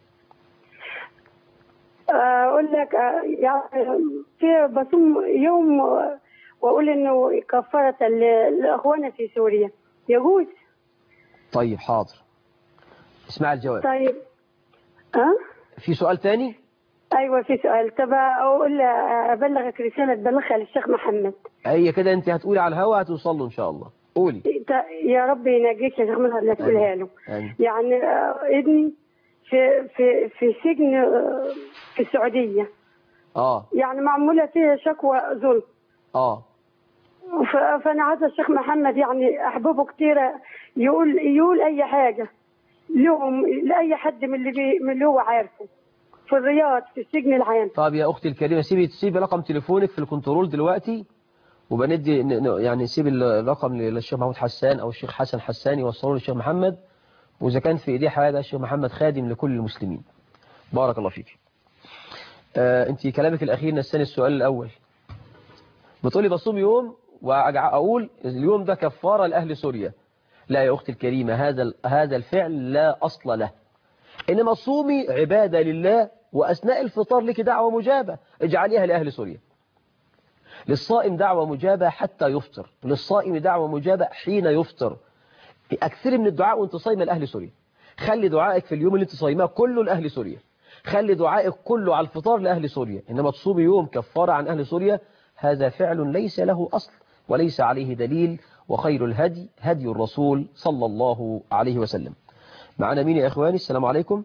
أقول لك يعني في بصوم يوم وأقول إنه كفارة لأخوانا في سوريا، يجوز؟ طيب حاضر، اسمع الجواب. طيب في سؤال تاني؟ أيوة في سؤال. طب أبلغك رسالة تبلغها للشيخ محمد. أي كده أنت هتقولي على الهواء هتوصل له إن شاء الله. قولي. يا رب ينجيك يا شيخ محمد اللي تقولها له. يعني ابني في سجن في السعودية. يعني معمولة فيه شكوى ظلم. فأنا عايزة الشيخ محمد يعني أحبابه كتيرة يقول أي حاجة لهم لأي حد من اللي هو عارفه في الرياض في السجن العام. طب يا أختي الكريمة سيبي رقم تليفونك في الكنترول دلوقتي، وبندي يعني سيب الرقم للشيخ محمود حسان أو الشيخ حسن حسان يوصلوا للشيخ محمد، وإذا كان في إيديه حاجة الشيخ محمد خادم لكل المسلمين. بارك الله فيك. أنت كلامك الأخير نساني السؤال الأول. بتقولي بصوم يوم وأقول اليوم ده كفارة لأهل سوريا. لا يا أختي الكريمة، هذا الفعل لا أصل له. إنما صومي عبادة لله، وأثناء الفطار لك دعوة مجابة اجعليها لأهل سوريا. للصائم دعوة مجابة حتى يفطر، للصائم دعوة مجابة حين يفطر. أكثر من الدعاء وانت صايمة لأهل سوريا. خلي دعائك في اليوم اللي انت صايماه كله لأهل سوريا، خلي دعائك كله على الفطار لأهل سوريا. إنما تصومي يوم كفارة عن أهل سوريا هذا فعل ليس له أصل وليس عليه دليل، وخير الهدي هدي الرسول صلى الله عليه وسلم. معنا مين يا إخواني؟ السلام عليكم.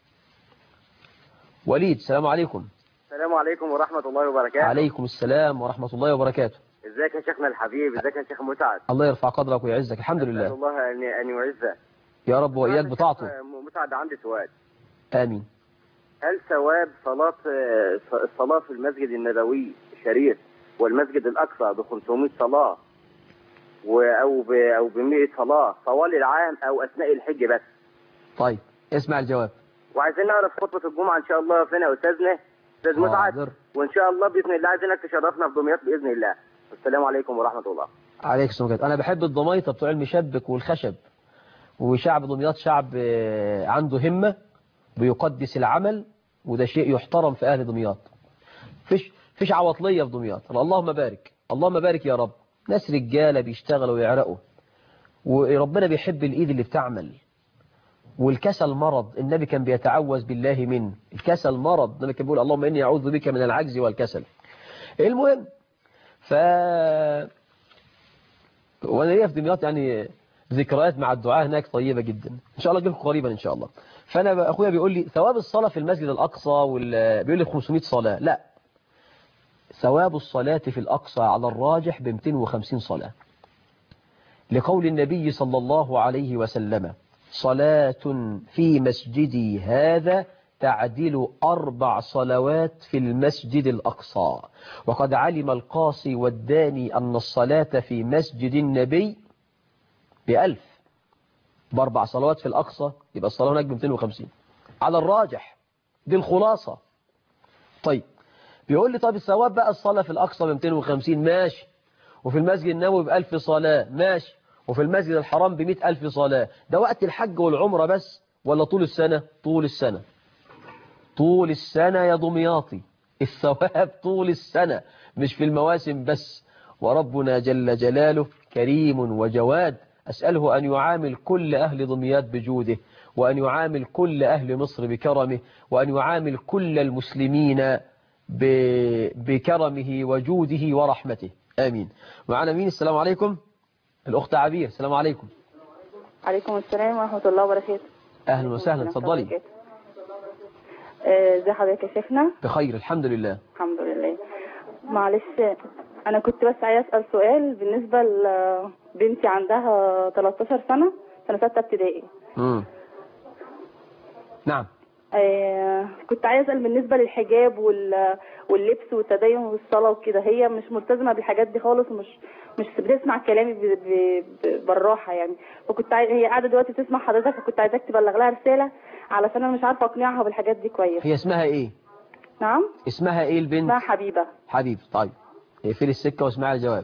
وليد، السلام عليكم. السلام عليكم ورحمة الله وبركاته. عليكم السلام ورحمة الله وبركاته. ازيك يا شيخنا الحبيب؟ ازيك يا شيخ مسعد؟ الله يرفع قدرك ويعزك. الحمد لله. أسأل الله أن يعزك يا رب وإياك بطاعته. مسعد عندي سؤال. آمين. هل ثواب الصلاة في المسجد النبوي الشريف والمسجد الأقصى ب 500 صلاة أو ب 100 صلاة طوال العام أو أثناء الحج بس؟ طيب اسمع الجواب. وعايزين نعرف خطبة الجمعة إن شاء الله فين يا أستاذنا أستاذ مسعد، وإن شاء الله بإذن الله عايزينك تشرفنا في دمياط بإذن الله. السلام عليكم ورحمة الله. عليك السلام. أنا بحب الضميطة بتوع المشبك والخشب، وشعب دمياط شعب عنده همة بيقدس العمل، وده شيء يحترم في أهل دمياط. فيش عواطلية في دمياط. اللهم بارك، اللهم بارك يا رب. ناس رجالة بيشتغلوا ويعرقوا، وربنا بيحب الإيد اللي بتعمل. والكسل مرض، النبي كان بيتعوذ بالله منه. الكسل مرض، النبي كان بيقول اللهم إني أعوذ بك من العجز والكسل. المهم وانا ليا في دمياط يعني ذكريات مع الدعاء هناك طيبة جدا، ان شاء الله اجيلكم قريبا ان شاء الله. فانا اخويا بيقول لي ثواب الصلاة في المسجد الاقصى بيقول لي 500 صلاة. لا، ثواب الصلاة في الاقصى على الراجح ب 250 صلاة، لقول النبي صلى الله عليه وسلم صلاة في مسجدي هذا تعدل 4 صلوات في المسجد الأقصى. وقد علم القاصي والداني أن الصلاة في مسجد النبي ب1000، ب4 صلوات في الأقصى يبقى الصلاة هناك ب250 على الراجح. دي الخلاصة. طيب بيقول لي طب الثواب بقى الصلاة في الأقصى ب250 ماشي، وفي المسجد النبوي ب1000 صلاة ماشي، وفي المسجد الحرام ب100,000 صلاة. ده وقت الحج والعمرة بس ولا طول السنة؟ طول السنة. طول السنة يا دمياطي، الثواب طول السنة مش في المواسم بس. وربنا جل جلاله كريم وجواد، أسأله أن يعامل كل أهل دمياط بجوده، وأن يعامل كل أهل مصر بكرمه، وأن يعامل كل المسلمين بكرمه وجوده ورحمته. آمين. معنا مين؟ السلام عليكم. الأخت عبير، السلام عليكم. عليكم السلام ورحمة الله وبركاته. أهلا وسهلا، اتفضلي. ازي حضرتك يا شيخنا؟ بخير الحمد لله. الحمد لله. معلش انا كنت بس عايز اسال سؤال بالنسبه لبنتي عندها 13 سنه 6 ابتدائي. نعم. كنت عايز اسال بالنسبه للحجاب واللبس والتدين والصلاه وكده، هي مش ملتزمه بالحاجات دي خالص، مش بتسمع كلامي بالراحه يعني. فكنت هي قاعده دلوقتي تسمع حضرتك، فكنت عايزاك تبلغ لها رساله علشان انا مش عارفه اقنعها بالحاجات دي كويس. هي اسمها ايه؟ نعم. اسمها ايه البنت؟ اسمها حبيبه. حبيب. طيب اقفلي السكه واسمعي الجواب.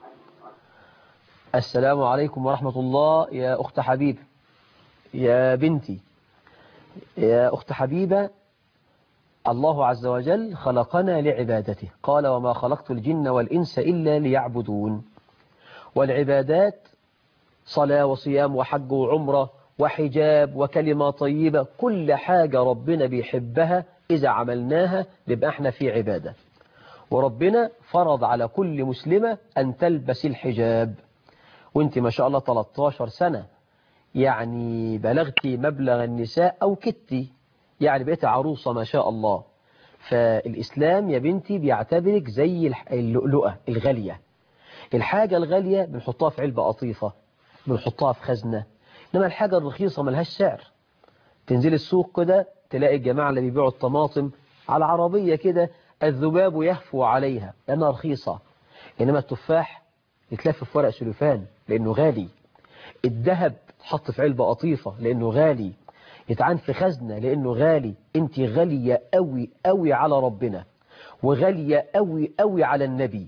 السلام عليكم ورحمه الله يا اخت حبيب. يا بنتي، يا اخت حبيبه، الله عز وجل خلقنا لعبادته، قال وما خلقت الجن والإنس إلا ليعبدون. والعبادات صلاة وصيام وحج وعمرة وحجاب وكلمة طيبة، كل حاجة ربنا بيحبها إذا عملناها نبقى احنا في عبادة. وربنا فرض على كل مسلمة أن تلبس الحجاب. وانت ما شاء الله 13 سنة، يعني بلغتي مبلغ النساء أو كتي، يعني بقيت عروسة ما شاء الله. فالإسلام يا بنتي بيعتبرك زي اللؤلؤة الغالية. الحاجة الغالية بنحطها في علبة قطيفة، بنحطها في خزنة. إنما الحاجة الرخيصة ملهاش سعر. تنزل السوق كده تلاقي الجماعة اللي بيبيعوا الطماطم على عربية كده الذباب يهفو عليها لأنها رخيصة. إنما التفاح يتلف في ورق سلوفان لأنه غالي. الذهب تحط في علبة قطيفة لأنه غالي. يتعان في خزنة لأنه غالي. انت غالية قوي قوي على ربنا، وغالية قوي قوي على النبي،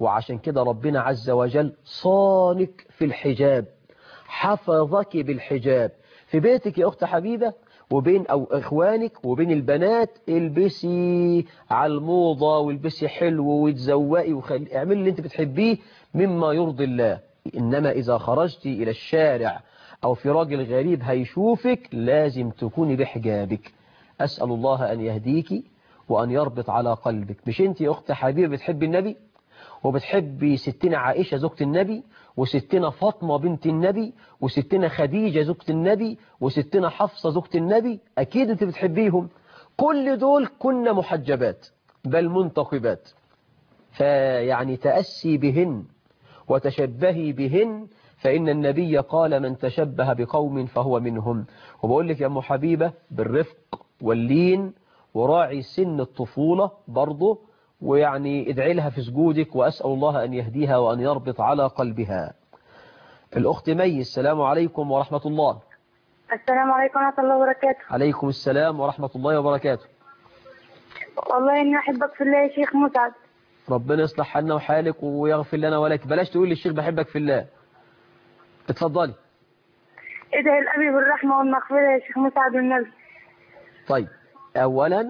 وعشان كده ربنا عز وجل صانك في الحجاب، حفظك بالحجاب في بيتك يا أخت حبيبة، وبين أو إخوانك وبين البنات. البسي على الموضة والبسي حلو وتزوقي اعملي اللي انت بتحبيه مما يرضي الله. إنما إذا خرجتي إلى الشارع أو في راجل غريب هيشوفك لازم تكوني بحجابك. أسأل الله أن يهديك وأن يربط على قلبك. مش انت يا أخت حبيبة بتحبي النبي وبتحبي ستنا عائشة زوجة النبي، وستنا فاطمة بنت النبي، وستنا خديجة زوجة النبي، وستنا حفصة زوجة النبي؟ أكيد أنت بتحبيهم. كل دول كنا محجبات بل منتقبات، فيعني تأسي بهن وتشبهي بهن، فإن النبي قال من تشبه بقوم فهو منهم. وبقول لك يا أم حبيبة بالرفق واللين، وراعي سن الطفولة برضه، ويعني ادعي لها في سجودك، وأسأل الله أن يهديها وأن يربط على قلبها. الأخت مي، السلام عليكم ورحمة الله. السلام عليكم ورحمة الله وبركاته. عليكم السلام ورحمة الله وبركاته. والله إني أحبك في الله يا شيخ مسعد. ربنا يصلح حالنا وحالك ويغفر لنا ولك. بلاش تقول للشيخ بحبك في الله. اتفضلي. ادعي الأبي بالرحمة والمغفرة يا شيخ مسعد والنبي. طيب، أولا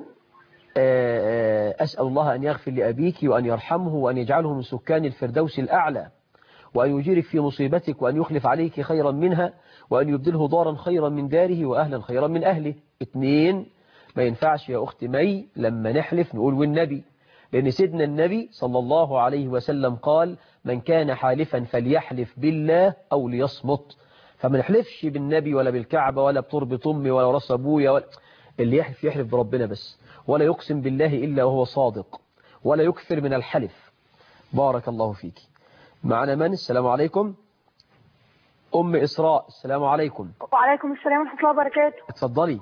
أسأل الله أن يغفر لأبيك وأن يرحمه وأن يجعله من سكان الفردوس الأعلى، وأن يجيرك في مصيبتك، وأن يخلف عليك خيرا منها، وأن يبدله دارا خيرا من داره وأهلا خيرا من أهله. 2، ما ينفعش يا أخت مي لما نحلف نقول والنبي، لأن سيدنا النبي صلى الله عليه وسلم قال من كان حالفا فليحلف بالله أو ليصمت. فما نحلفش بالنبي ولا بالكعبة ولا بتربة أمي ولا راس أبويا ولا اللي يحلف يحلف بربنا بس، ولا يقسم بالله إلا وهو صادق، ولا يكثر من الحلف. بارك الله فيك. معنا من؟ السلام عليكم. أم إسراء، السلام عليكم. وعليكم السلام ورحمة الله وبركاته. اتفضلي.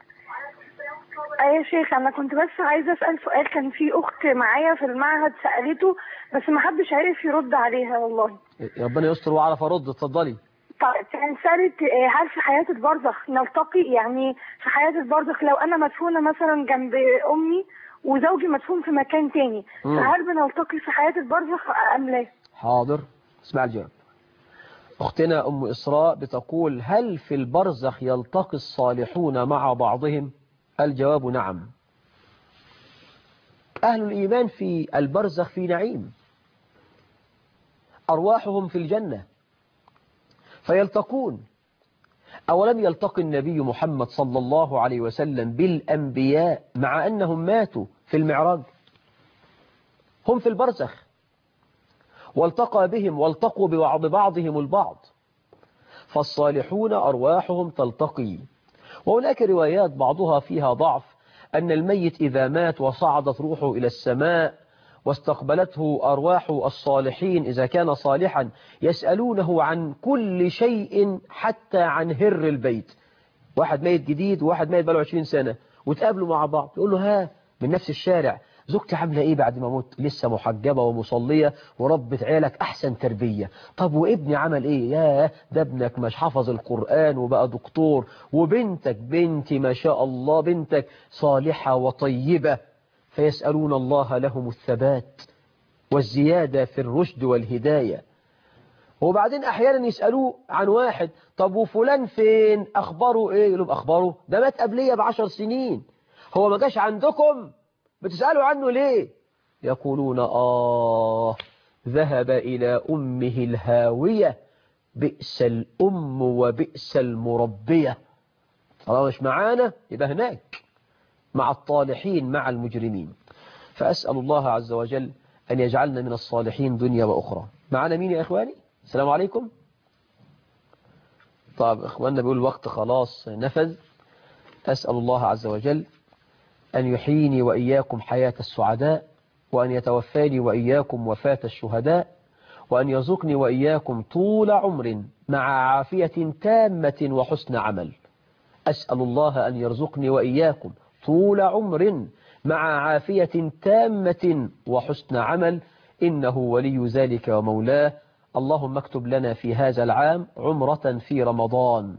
يا شيخ أنا كنت بس عايزة أسأل سؤال. كان في أخت معايا في المعهد سألته بس ما حدش عارف يرد عليها والله. ربنا يستر وعرف أرد. اتفضلي. كان سألت هل في حياة البرزخ نلتقي؟ يعني في حياة البرزخ لو أنا مدفونة مثلا جنب أمي وزوجي مدفون في مكان تاني، فهل بنلتقي في حياة البرزخ أم لا؟ حاضر، اسمع الجواب. أختنا أم إسراء بتقول هل في البرزخ يلتقي الصالحون مع بعضهم؟ الجواب نعم. أهل الإيمان في البرزخ في نعيم، أرواحهم في الجنة فيلتقون. أولم يلتقي النبي محمد صلى الله عليه وسلم بالأنبياء مع أنهم ماتوا في المعراج؟ هم في البرزخ، والتقى بهم والتقوا ببعضهم البعض، فالصالحون أرواحهم تلتقي. وهناك روايات بعضها فيها ضعف أن الميت إذا مات وصعدت روحه إلى السماء واستقبلته أرواح الصالحين إذا كان صالحا يسألونه عن كل شيء حتى عن هر البيت. واحد ميت جديد وواحد ميت بقاله 20 سنة وتقابلوا مع بعض، يقول له ها من نفس الشارع زوجتي عاملة ايه بعد ما موت؟ لسه محجبة ومصلية وربت عيالك احسن تربية. طب وابني عمل ايه؟ ياه ده ابنك مش حفظ القرآن وبقى دكتور، وبنتك بنتي ما شاء الله بنتك صالحة وطيبة. فيسألون الله لهم الثبات والزيادة في الرشد والهداية. وبعدين احيانا يسألوه عن واحد، طب وفلان فين؟ اخباره ايه؟ يقولوا اخباره ده مات قبلية ب10 سنين، هو ما جاش عندكم؟ بتسألوا عنه ليه؟ يقولون ذهب إلى أمه الهاوية، بئس الأم وبئس المربية. طالما مش معانا يبقى هناك مع الطالحين مع المجرمين. فأسأل الله عز وجل أن يجعلنا من الصالحين دنيا وأخرى. معنا مين يا إخواني؟ السلام عليكم. طيب إخواننا بيقول الوقت خلاص نفذ. أسأل الله عز وجل أن يحييني وإياكم حياة السعداء، وأن يتوفاني وإياكم وفاة الشهداء، وأن يرزقني وإياكم طول عمر مع عافية تامة وحسن عمل. أسأل الله أن يرزقني وإياكم طول عمر مع عافية تامة وحسن عمل، إنه ولي ذلك ومولاه. اللهم اكتب لنا في هذا العام عمرة في رمضان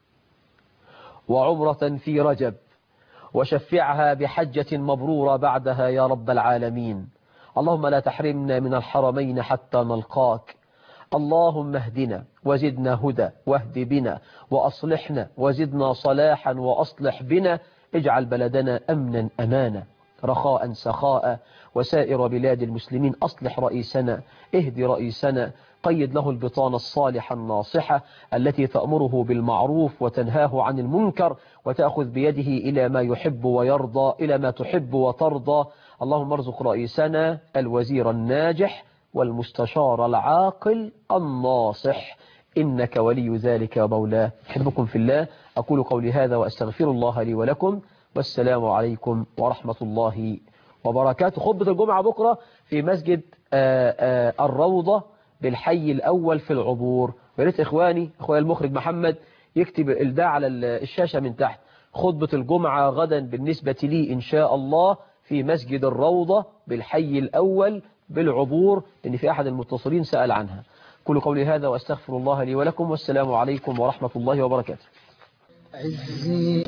وعمرة في رجب، وشفعها بحجة مبرورة بعدها يا رب العالمين. اللهم لا تحرمنا من الحرمين حتى نلقاك. اللهم اهدنا وزدنا هدى، واهد بنا وأصلحنا وزدنا صلاحا وأصلح بنا. اجعل بلدنا أمنا أمانا رخاء سخاء وسائر بلاد المسلمين. أصلح رئيسنا، اهدي رئيسنا، قيد له البطانة الصالحة الناصحة التي تأمره بالمعروف وتنهاه عن المنكر وتأخذ بيده إلى ما يحب ويرضى، إلى ما تحب وترضى. اللهم ارزق رئيسنا الوزير الناجح والمستشار العاقل الناصح، إنك ولي ذلك ومولاه. أحبكم في الله، أقول قولي هذا وأستغفر الله لي ولكم، والسلام عليكم ورحمة الله وبركاته. خطبة الجمعة بكرة في مسجد الروضة بالحي الأول في العبور. وريت إخواني المخرج محمد يكتب الداع على الشاشة من تحت. خطبة الجمعة غدا بالنسبة لي إن شاء الله في مسجد الروضة بالحي الأول بالعبور، لأن في أحد المتصلين سأل عنها. كل قولي هذا وأستغفر الله لي ولكم، والسلام عليكم ورحمة الله وبركاته. عزي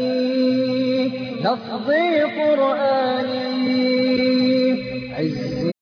إيماني لفظي قرآني عزي